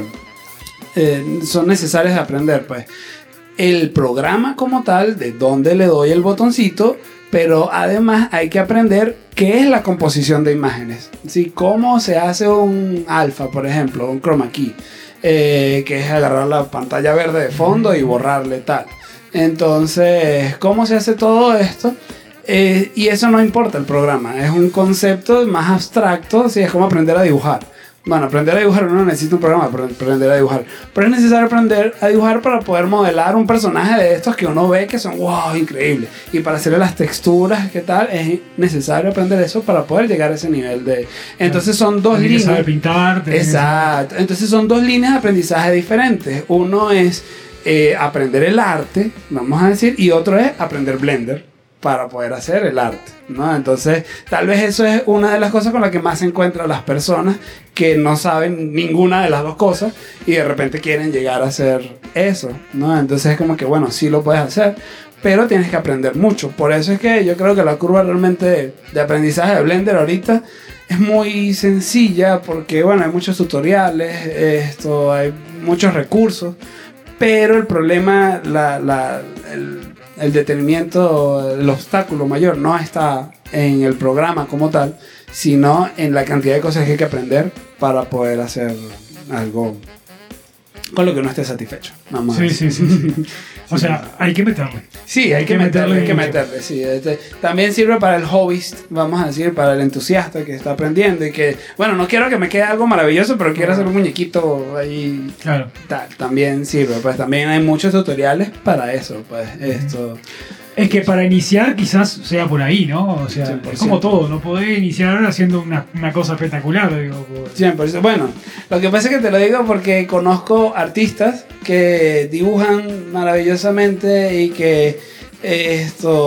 eh, son necesarias de aprender, pues. El programa como tal, de dónde le doy el botoncito, pero además hay que aprender qué es la composición de imágenes, ¿sí? Cómo se hace un alfa, por ejemplo, un chroma key, eh, que es agarrar la pantalla verde de fondo y borrarle tal. Entonces, ¿cómo se hace todo esto? Eh, y eso no importa el programa, es un concepto más abstracto, ¿sí? Es como aprender a dibujar. Bueno, aprender a dibujar uno no necesita un programa para aprender a dibujar, pero es necesario aprender a dibujar para poder modelar un personaje de estos que uno ve que son wow, increíbles, y para hacerle las texturas, ¿qué tal? Es necesario aprender eso para poder llegar a ese nivel de... Entonces son dos Tenés que líneas. saber pintar. tenés que Exacto. Entonces son dos líneas de aprendizaje diferentes. Uno es eh, aprender el arte, vamos a decir, y otro es aprender Blender para poder hacer el arte, ¿no? Entonces, tal vez eso es una de las cosas con las que más se encuentran las personas que no saben ninguna de las dos cosas y de repente quieren llegar a hacer eso, ¿no? Entonces es como que, bueno, sí lo puedes hacer, pero tienes que aprender mucho. Por eso es que yo creo que la curva realmente de, de aprendizaje de Blender ahorita es muy sencilla porque, bueno, hay muchos tutoriales, esto, hay muchos recursos, pero el problema, la, la, el, el detenimiento, el obstáculo mayor no está en el programa como tal, sino en la cantidad de cosas que hay que aprender para poder hacer algo con lo que uno esté satisfecho. Vamos a Sí, decir. sí, sí, sí. O sea, hay que meterle. Sí, hay que meterle, hay que meterle, sí. Este, también sirve para el hobbyist, vamos a decir, para el entusiasta que está aprendiendo y que, bueno, no quiero que me quede algo maravilloso, pero quiero hacer un muñequito ahí. Claro. Tal, también sirve, pues también hay muchos tutoriales para eso, pues esto. Es que para iniciar quizás sea por ahí, ¿no? O sea, cien por ciento. es como todo, no podés iniciar haciendo una, una cosa espectacular, digo. por- cien por ciento. Bueno, lo que pasa es que te lo digo porque conozco artistas que dibujan maravillosamente y que eh,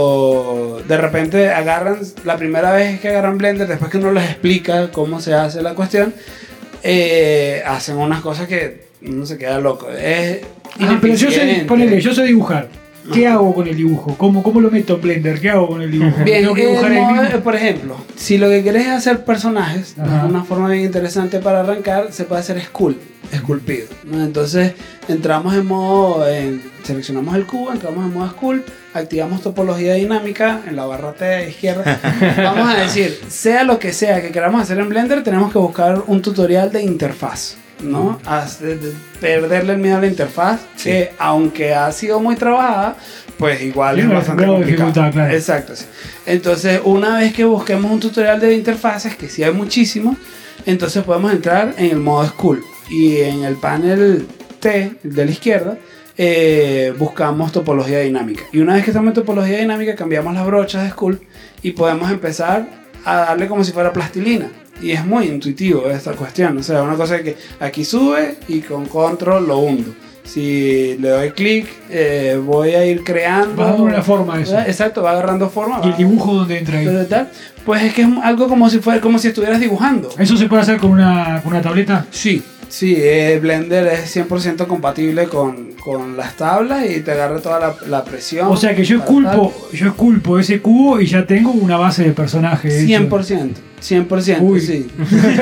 esto de repente agarran, la primera vez que agarran Blender, después que uno les explica cómo se hace la cuestión, eh, hacen unas cosas que uno se queda loco. Es Ah, pero yo sé, ineficiente. ponele, yo sé dibujar. ¿Qué hago con el dibujo? ¿Cómo, ¿Cómo lo meto en Blender? ¿Qué hago con el dibujo? Bien, ¿Tengo que dibujar el ahí modo- mismo? por ejemplo, si lo que querés es hacer personajes, Ajá. una forma bien interesante para arrancar, se puede hacer sculpt, esculpido, ¿no? Entonces entramos en modo, en- seleccionamos el cubo, entramos en modo sculpt, activamos topología dinámica en la barra T de izquierda. Vamos a decir, sea lo que sea que queramos hacer en Blender, tenemos que buscar un tutorial de interfaz, ¿no? Haz- de- de perderle el miedo a la interfaz, Sí. que aunque ha sido muy trabajada, pues igual Tiene es un bastante grado de complicado. dificultad, claro. Exacto, sí. Entonces, una vez que busquemos un tutorial de interfaces, que sí hay muchísimos, entonces podemos entrar en el modo Sculpt. Y en el panel T, el de la izquierda, eh, buscamos topología dinámica. Y una vez que estamos en topología dinámica, cambiamos las brochas de Sculpt y podemos empezar a darle como si fuera plastilina. Y es muy intuitivo esta cuestión. O sea, una cosa que aquí sube y con control lo hundo. Si le doy clic, eh, voy a ir creando. Va dando una forma a eso. ¿verdad? Exacto, va agarrando forma. ¿Y el va- dibujo dónde entra ahí? pero tal, pues es que es algo como si fuera, como si estuvieras dibujando. ¿Eso se puede hacer con una, con una tableta? Sí, sí, eh, Blender es cien por ciento compatible con, con las tablas y te agarra toda la, la presión. O sea que yo para esculpo, yo esculpo ese cubo y ya tengo una base de personaje. tal. hecho. cien por ciento, cien por ciento, Uy. sí.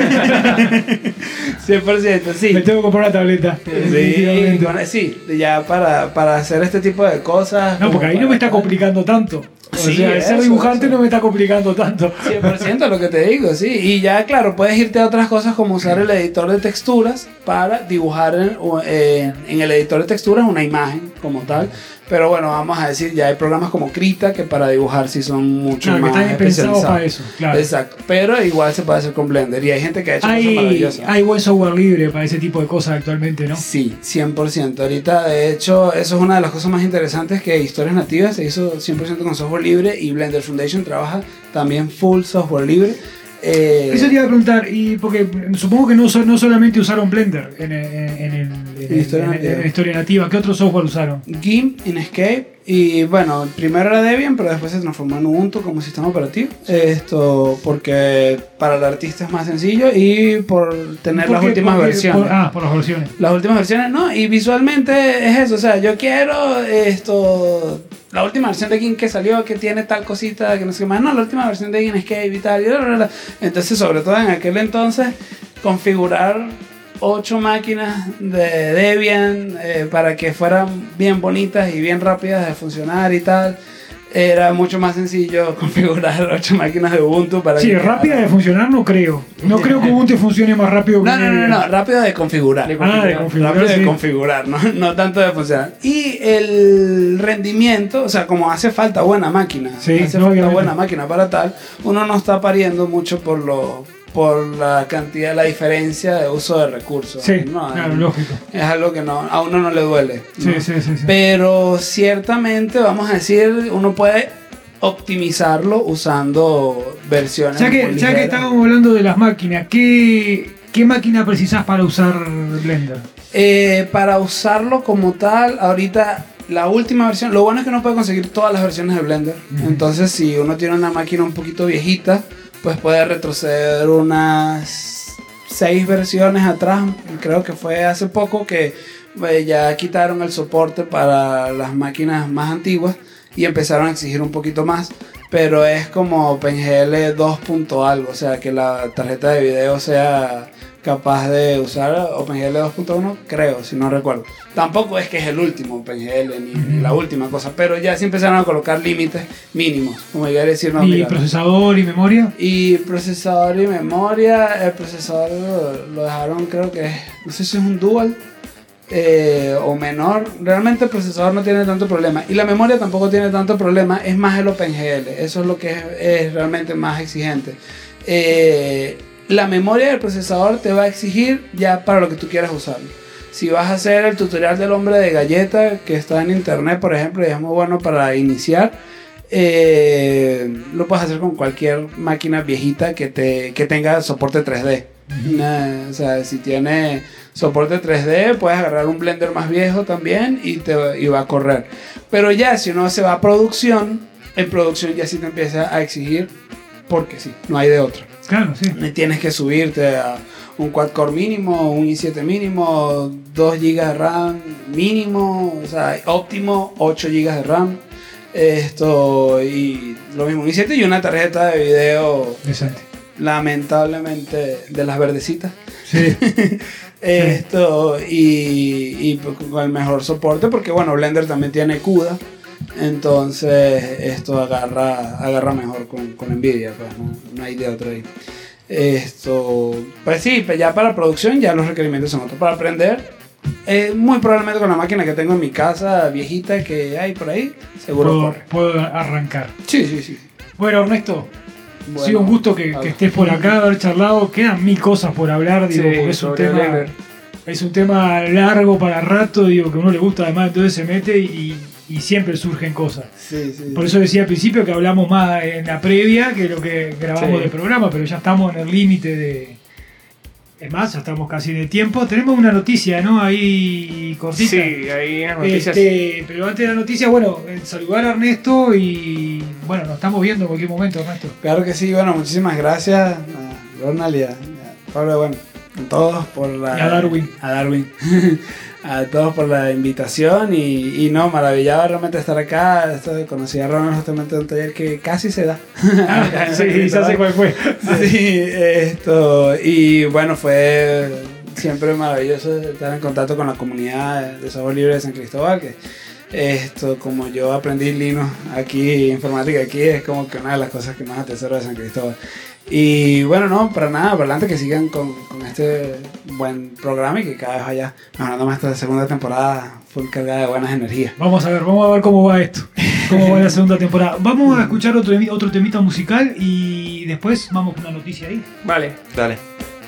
cien por ciento, sí. Me tengo que comprar una tableta. Sí, definitivamente. con- sí, ya para, para hacer este tipo de cosas. No, como porque ahí no para me está tal. complicando tanto. O Sí, sea, el ser eso, dibujante eso. no me está complicando tanto. cien por ciento lo que te digo, sí. Y ya, claro, puedes irte a otras cosas como usar el editor de texturas para dibujar en, o, eh, en el editor de texturas una imagen como tal. Pero bueno, vamos a decir, ya hay programas como Krita que para dibujar sí son mucho Claro, que más están pensados especializados. para eso, claro. Exacto. Pero igual se puede hacer con Blender. Y hay gente que ha hecho cosas Hay, maravillosas. hay buen software libre para ese tipo de cosas actualmente, ¿no? Sí, cien por ciento. Ahorita, de hecho, eso es una de las cosas más interesantes que Historias Nativas se hizo cien por ciento con software libre y Blender Foundation trabaja también full software libre. Eh, Eso te iba a preguntar, y porque supongo que no, so- no solamente usaron Blender en, el- en, el- en el- Historia en el- Nativa. en la historia nativa, ¿qué otro software usaron? GIMP, Inkscape y bueno, primero era Debian, pero después se transformó en Ubuntu como sistema operativo. Esto porque para el artista es más sencillo y por tener ¿Por las qué? últimas Porque- versiones. por- ah, por las versiones. Las últimas versiones, no, y visualmente es eso, o sea, yo quiero esto, la última versión de GIMP que salió que tiene tal cosita que no sé qué más, no, la última versión de Inkscape y tal, y bla, bla, bla. Entonces, sobre todo en aquel entonces, configurar ocho máquinas de Debian eh, para que fueran bien bonitas y bien rápidas de funcionar y tal. Era mucho más sencillo configurar ocho máquinas de Ubuntu para Sí, que rápida de funcionar no creo. No creo que Ubuntu funcione más rápido que No, no, no, Debian. no, rápido de configurar. De Ah, de configurar. configurar, Rápido de sí. configurar, ¿no? No tanto de funcionar. Y el rendimiento, o sea, como hace falta buena máquina, Sí, hace no, falta obviamente. buena máquina para tal, uno no está pariendo mucho por lo por la cantidad, la diferencia de uso de recursos. Sí, ¿no? claro, es, lógico. es algo que no, a uno no le duele. Sí, ¿no? sí, sí, sí. Pero ciertamente, vamos a decir, uno puede optimizarlo usando versiones. Ya que, muy ya que ligeras. estábamos hablando de las máquinas, ¿qué, qué máquina precisás para usar Blender? Eh, para usarlo como tal, ahorita la última versión, lo bueno es que uno puede conseguir todas las versiones de Blender. Ujú. Entonces, si uno tiene una máquina un poquito viejita, pues puede retroceder unas seis versiones atrás. Creo que fue hace poco que eh, ya quitaron el soporte para las máquinas más antiguas y empezaron a exigir un poquito más. Pero es como OpenGL dos punto algo, o sea que la tarjeta de video sea capaz de usar OpenGL dos punto uno, creo, si no recuerdo. Tampoco es que es el último OpenGL ni, ni la última cosa, pero ya sí empezaron a colocar límites mínimos, como llegar a decir, no, ¿Y mira. procesador y memoria? Y procesador y memoria, el procesador lo, lo dejaron, creo que es, no sé si es un dual eh, o menor. Realmente el procesador no tiene tanto problema y la memoria tampoco tiene tanto problema, es más el OpenGL, eso es lo que es, es realmente más exigente. Eh, la memoria del procesador te va a exigir ya para lo que tú quieras usarlo. Si vas a hacer el tutorial del hombre de galleta que está en internet, por ejemplo, y es muy bueno para iniciar, eh, lo puedes hacer con cualquier máquina viejita que, te, que tenga soporte tres D. Nah, o sea, si tiene soporte tres D, puedes agarrar un Blender más viejo también y, te, y va a correr. Pero ya, si uno se va a producción, en producción ya sí te empieza a exigir, porque sí, no hay de otra. Claro, sí. Tienes que subirte a un quad-core mínimo, un i siete mínimo, dos gigas de RAM mínimo, o sea, óptimo, ocho gigas de RAM. Esto, y lo mismo, un i siete y una tarjeta de video, Decente. lamentablemente, de las verdecitas. Sí. Esto, y, y con el mejor soporte, porque bueno, Blender también tiene CUDA. Entonces esto agarra, agarra mejor con, con Nvidia, pues no, no hay de otro ahí. Esto, pues sí, pues ya para producción ya los requerimientos son otros. Para aprender, eh, muy probablemente con la máquina que tengo en mi casa viejita que hay por ahí, seguro Puedo, corre. puedo arrancar. Sí, sí, sí. Bueno, Ernesto, Bueno, ha sido un gusto que, que estés por acá, haber charlado. Quedan mil cosas por hablar, digo, Sí, porque es un sobre tema, Blender. es un tema largo para rato, digo, que a uno le gusta además, entonces se mete y, y siempre surgen cosas. Sí, sí. Por eso decía al principio que hablamos más en la previa que lo que grabamos Sí. del programa, pero ya estamos en el límite de... Es más, ya estamos casi en el tiempo. Tenemos una noticia, ¿no? Ahí cortita. Sí, ahí en las noticias. Este, pero antes de la noticia, bueno, eh, saludar a Ernesto y bueno, nos estamos viendo en cualquier momento, Ernesto. Claro que sí, bueno, muchísimas gracias a Ronald y a, y a Pablo, bueno, a todos por la... Y a Darwin. A Darwin. A todos por la invitación y, y no, maravillado realmente estar acá. Esto, conocí a Ronald justamente en un taller que casi se da. Sí, ya sé cuál fue. Sí, esto, y bueno, fue siempre maravilloso estar en contacto con la comunidad de software libre de San Cristóbal, que esto, como yo aprendí Linux aquí, informática aquí, es como que una de las cosas que más atesoro de San Cristóbal. Y bueno, no, para nada, para adelante que sigan con, con este buen programa y que cada vez vaya mejorando más esta segunda temporada full cargada de buenas energías. Vamos a ver, vamos a ver cómo va esto. Cómo va la segunda temporada. Vamos a escuchar otro, otro temita musical y después vamos con una noticia ahí. Vale. Dale.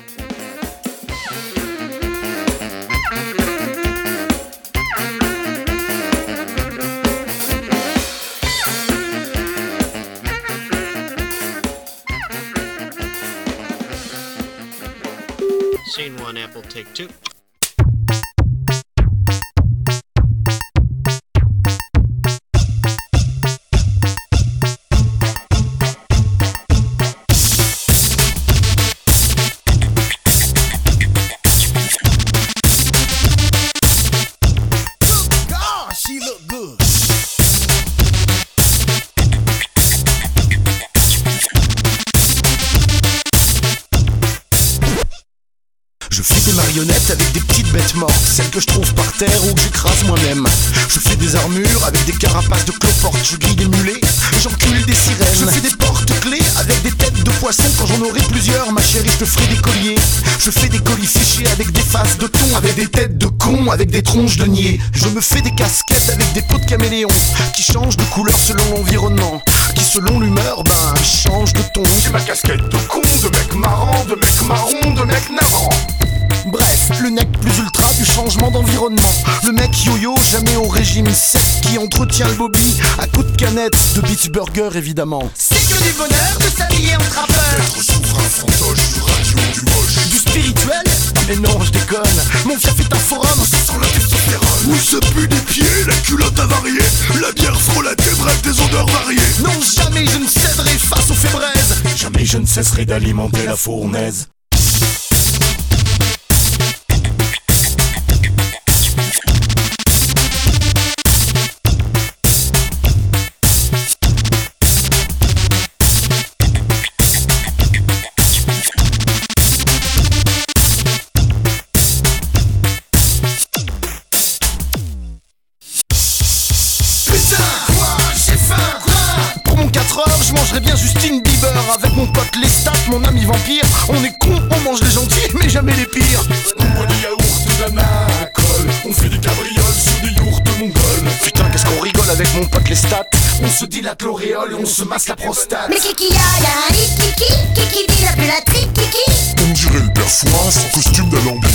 Scene one, Apple, take two. God, she look good. Je fais des marionnettes avec des petites bêtes mortes, celles que je trouve par terre ou que j'écrase moi-même. Je fais des armures avec des carapaces de cloportes, je grille des mulets, j'encule des sirènes. Je fais des porte-clés avec des têtes de poisson, quand j'en aurai plusieurs, ma chérie, je te ferai des colliers. Je fais des colis fichés avec des faces de thon, avec des têtes de cons, avec des tronches de niais. Je me fais des casquettes avec des peaux de caméléon, qui changent de couleur selon l'environnement, qui selon l'humeur, ben, changent de ton. J'ai ma casquette de con, de mec marrant, de mec marron, de mec navrant. Bref, le nec plus ultra du changement d'environnement. Le mec yo-yo, jamais au régime sec, qui entretient le bobby à coups de canette, de Beach Burger évidemment. C'est que du bonheur de s'habiller en trappeur. Être souverain fantoche du radio du moche. Du spirituel? Mais non, je déconne. Mon fief est un forum, Ça sent la testostérone. Oui, ça pue des pieds, la culotte avariée, la bière frelatée, bref, des odeurs variées. non jamais je ne céderai face aux fébraises. Jamais je ne cesserai d'alimenter la fournaise. Je mangerais bien Justine Bieber avec mon pote Lestat, mon ami vampire. On est con, on mange les gentils, mais jamais les pires. On boit des yaourts de la Nacole, on fait des cabrioles sur des yourtes mongoles. Putain, qu'est-ce qu'on rigole avec mon pote Lestat. On se dilate l'auréole et on se masse la prostate. Mais Kiki ya ya un hit Kiki, Kiki dit la plus la trique Kiki. On dirait le père Fouras en costume d'alambic.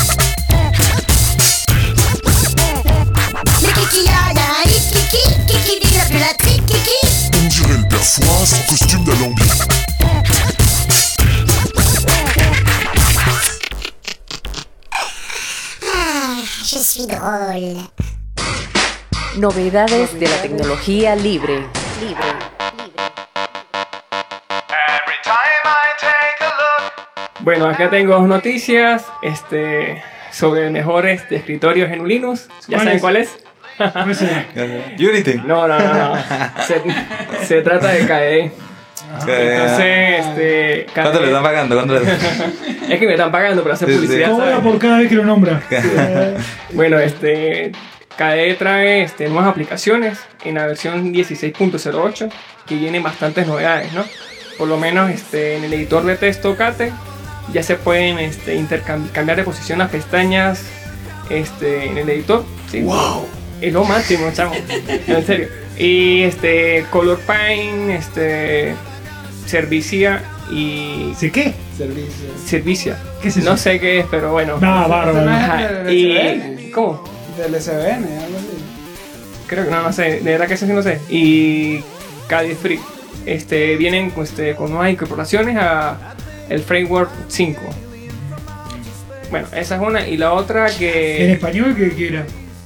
Mais Kiki ya ya un hit Kiki, Kiki dit la plus la trique Kiki. On dirait le père Fouras en costume d'alambic. Ah, je suis drôle. Novedades de la tecnología libre. Libre. Bueno, acá tengo dos noticias este, sobre mejores escritorios en Linux. ¿Ya saben cuál es? Unity. No, no, no, no. Se, se trata de K D E. Entonces, este. ¿Cuánto le están pagando? ¿Cuánto le... Es que me están pagando por hacer publicidad. Cobra por cada vez que lo nombra. Bueno, este. K D E trae este, nuevas aplicaciones en la versión dieciséis punto cero ocho que tienen bastantes novedades, ¿no? Por lo menos este, en el editor de texto Kate ya se pueden este, intercambiar de posición las pestañas este, en el editor. ¿Sí? ¡Wow! Es lo máximo, chamo. En serio. Y este, Color Paint, este, Servicia y. ¿Sí qué? Servicio. Servicia. ¿Qué es eso? No sé qué es, pero bueno. No, bárbaro. Ajá. Y. ¿Cómo? Del S B N, algo así. Creo que no, no sé, de verdad que eso sí no sé. Y K D E Free. Este, vienen este, con nuevas incorporaciones a el Framework cinco. Bueno, esa es una. Y la otra que. ¿En español qué quiera?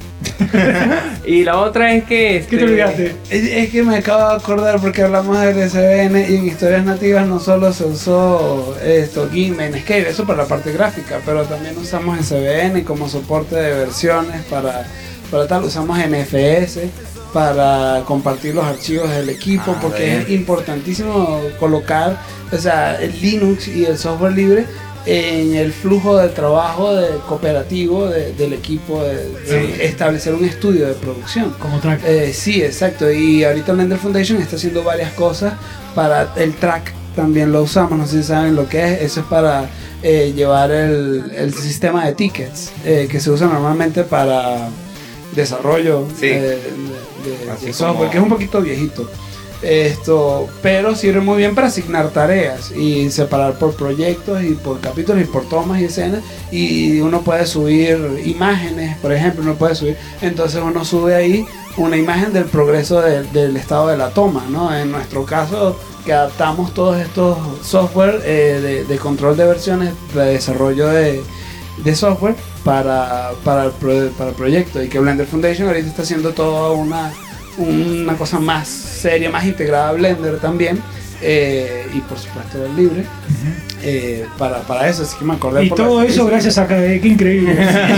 Y la otra es que. Este, ¿Qué te olvidaste? Es, es que me acabo de acordar porque hablamos del S B N y en historias nativas no solo se usó esto, GIMP en Escape, eso para la parte gráfica, pero también usamos S B N como soporte de versiones para, para tal, usamos N F S para compartir los archivos del equipo, ah, porque bien. Es importantísimo colocar, o sea, el Linux y el software libre en el flujo de trabajo de cooperativo de, del equipo, de, de sí. establecer un estudio de producción. Como track. Eh, sí, exacto. Y ahorita Blender Foundation está haciendo varias cosas para el track. También lo usamos, no sé si saben lo que es. Eso es para eh, llevar el, el sistema de tickets eh, que se usa normalmente para desarrollo sí. eh, de, de, de software, como... que es un poquito viejito. Esto, pero sirve muy bien para asignar tareas y separar por proyectos y por capítulos y por tomas y escenas, y uno puede subir imágenes, por ejemplo, uno puede subir, entonces uno sube ahí una imagen del progreso de, del estado de la toma, ¿no? En nuestro caso, que adaptamos todos estos software eh, de, de control de versiones, de desarrollo de, de software para, para, el pro, para el proyecto, y que Blender Foundation ahorita está haciendo toda una una cosa más seria, más integrada a Blender también, eh, y por supuesto el libre, uh-huh. eh, para, para eso, así que me acordé. Y por todo eso gracias a K D E, qué increíble.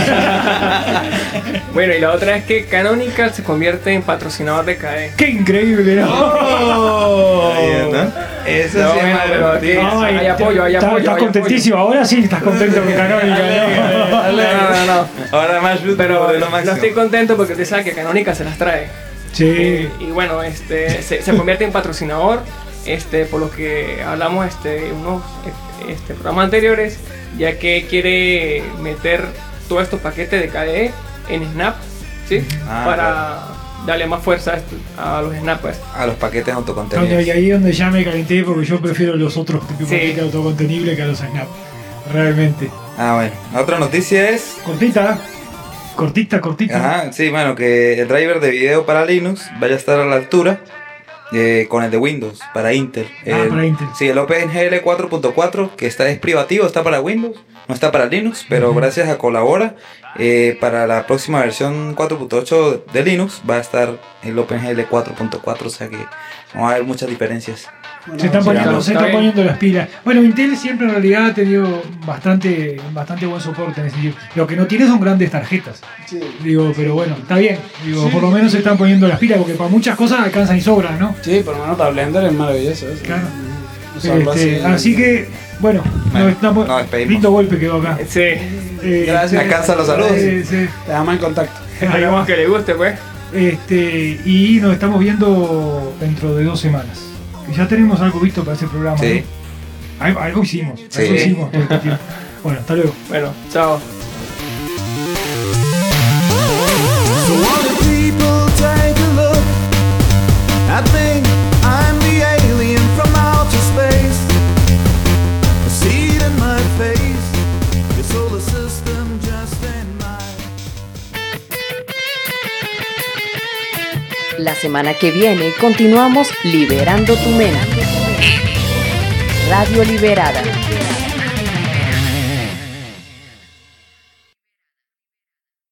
Bueno, y la otra es que Canonical se convierte en patrocinador de K D E. ¡Qué increíble! ¿No? Oh, eso no, sí, bueno, pero aquí no, hay, hay apoyo, hay apoyo. Estás hay contentísimo, apoyo. Ahora sí estás contento con Canonical. No, no, no. Ahora más pero no estoy contento porque usted sabe que Canonical se las trae. Sí. Eh, y bueno, este se, se convierte en patrocinador, este por lo que hablamos este unos este programas anteriores, ya que quiere meter todos estos paquetes de K D E en Snap, ¿sí? Ah, para claro. darle más fuerza a, a los Snap, pues. A los paquetes autocontenibles. Y ahí es donde ya me calenté, porque yo prefiero los otros tipos de paquetes autocontenibles que a los Snap, realmente. Ah, bueno. La otra noticia es cortita. Cortita, cortita. Ajá, sí, bueno, que el driver de video para Linux vaya a estar a la altura eh, con el de Windows, para Intel. Ah, el, para Intel. Sí, el OpenGL cuatro punto cuatro, que está, es privativo, está para Windows, no está para Linux, pero uh-huh. gracias a Colabora, eh, para la próxima versión cuatro punto ocho de Linux va a estar el OpenGL cuatro punto cuatro, o sea que vamos a ver muchas diferencias. Bueno, se están, poniendo, se están poniendo las pilas. Bueno, Intel siempre en realidad ha tenido bastante, bastante buen soporte en ese sentido. Lo que no tiene son grandes tarjetas. Sí. Digo, pero bueno, está bien. Digo, sí, por lo menos sí. se están poniendo las pilas, porque para muchas cosas alcanzan y sobran, ¿no? Sí, por lo menos para Blender es maravilloso eso. Claro. Este, así, así que, bueno, bueno nos estamos, no, lindo golpe quedó acá. Sí. Eh, Gracias. Alcanza los saludos. Eh, sí. Te damos en contacto. Esperamos que le guste, pues. Este, y nos estamos viendo dentro de dos semanas. Que ya tenemos algo visto para ese programa. Sí. ¿no? Algo, algo hicimos. Sí. Algo hicimos todo este tiempo. Bueno, hasta luego. Bueno, chao. So all the people take a look at me. I'm the alien from outer space. I see it in my face. The solar system just ain't mine. La semana que viene continuamos liberando tu mente. Radio Liberada.